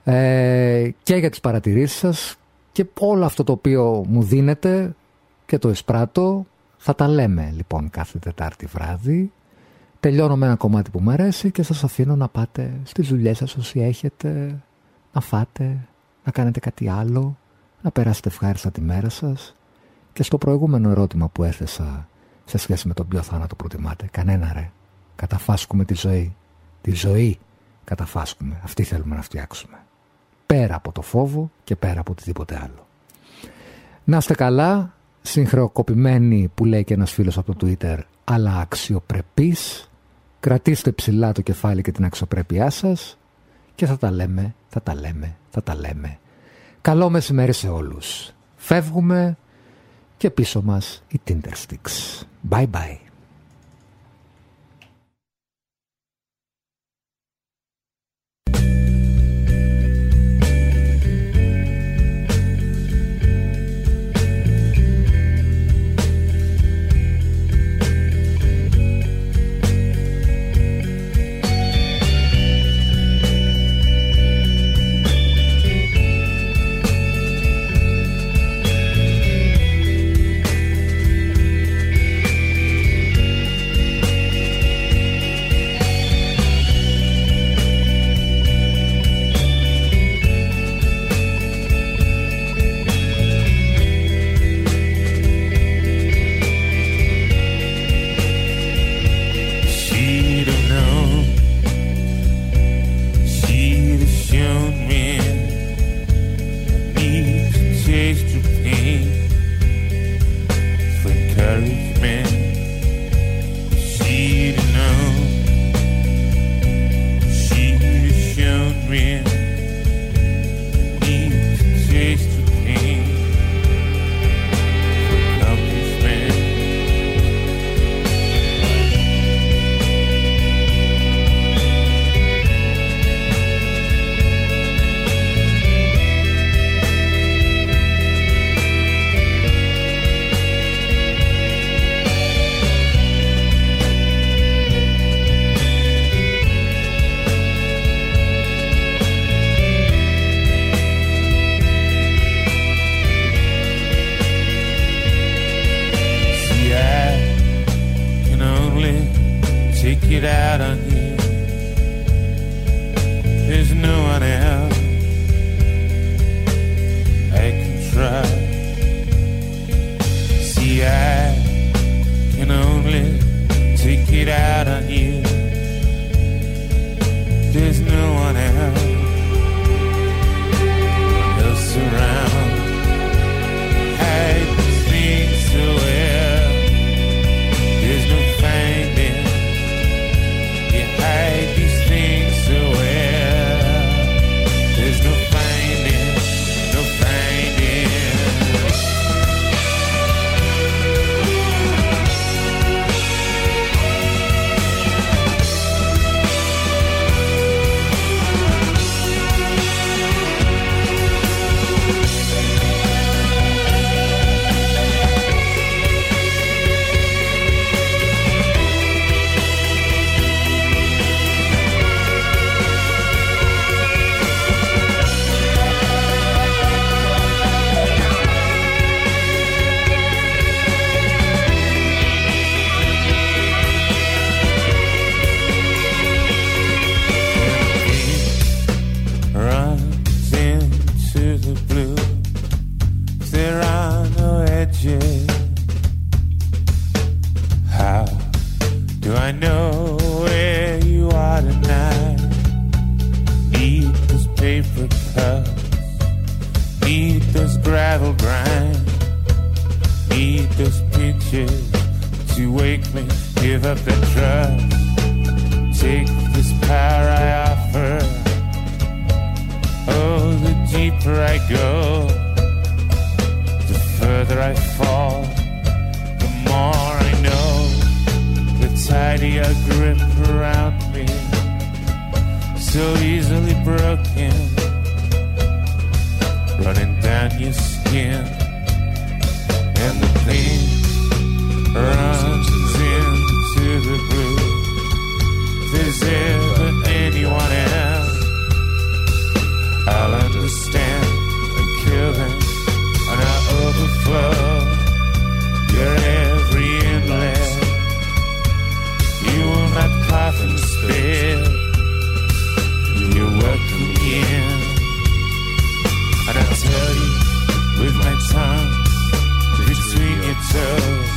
Και για τις παρατηρήσεις σας και όλο αυτό το οποίο μου δίνετε και το εισπράττω. Θα τα λέμε λοιπόν κάθε Τετάρτη βράδυ. Τελειώνω με ένα κομμάτι που μου αρέσει και σας αφήνω να πάτε στις δουλειές σας όσοι έχετε, να φάτε, να κάνετε κάτι άλλο, να περάσετε ευχάριστα τη μέρα σας. Και στο προηγούμενο ερώτημα που έθεσα σε σχέση με τον ποιο θάνατο προτιμάτε, κανένα ρε, καταφάσκουμε τη ζωή. Τη ζωή καταφάσκουμε, αυτή θέλουμε να φτιάξουμε. Πέρα από το φόβο και πέρα από οτιδήποτε άλλο. Να είστε καλά, συγχρεοκοπημένοι που λέει και ένας φίλος από το Twitter, αλλά αξιοπρεπείς. Κρατήστε ψηλά το κεφάλι και την αξιοπρέπειά σας και θα τα λέμε. Καλό μεσημέρι σε όλους. Φεύγουμε και πίσω μας οι Tindersticks. Bye bye. There's no finding, I know where you are tonight. Need those paper cups, need those gravel grinds, need those pictures to wake me, give up the trust. Take this power I offer. Oh, the deeper I go, the further I fall, the more I know, the tighter grip around me, so easily broken, running down your skin, and the pain runs into the blue. If there's ever anyone else, I'll understand and kill them, and I'll overflow your every inlet. You will not cough and spit. You're welcome in, and I'll tell you with my tongue between your toes.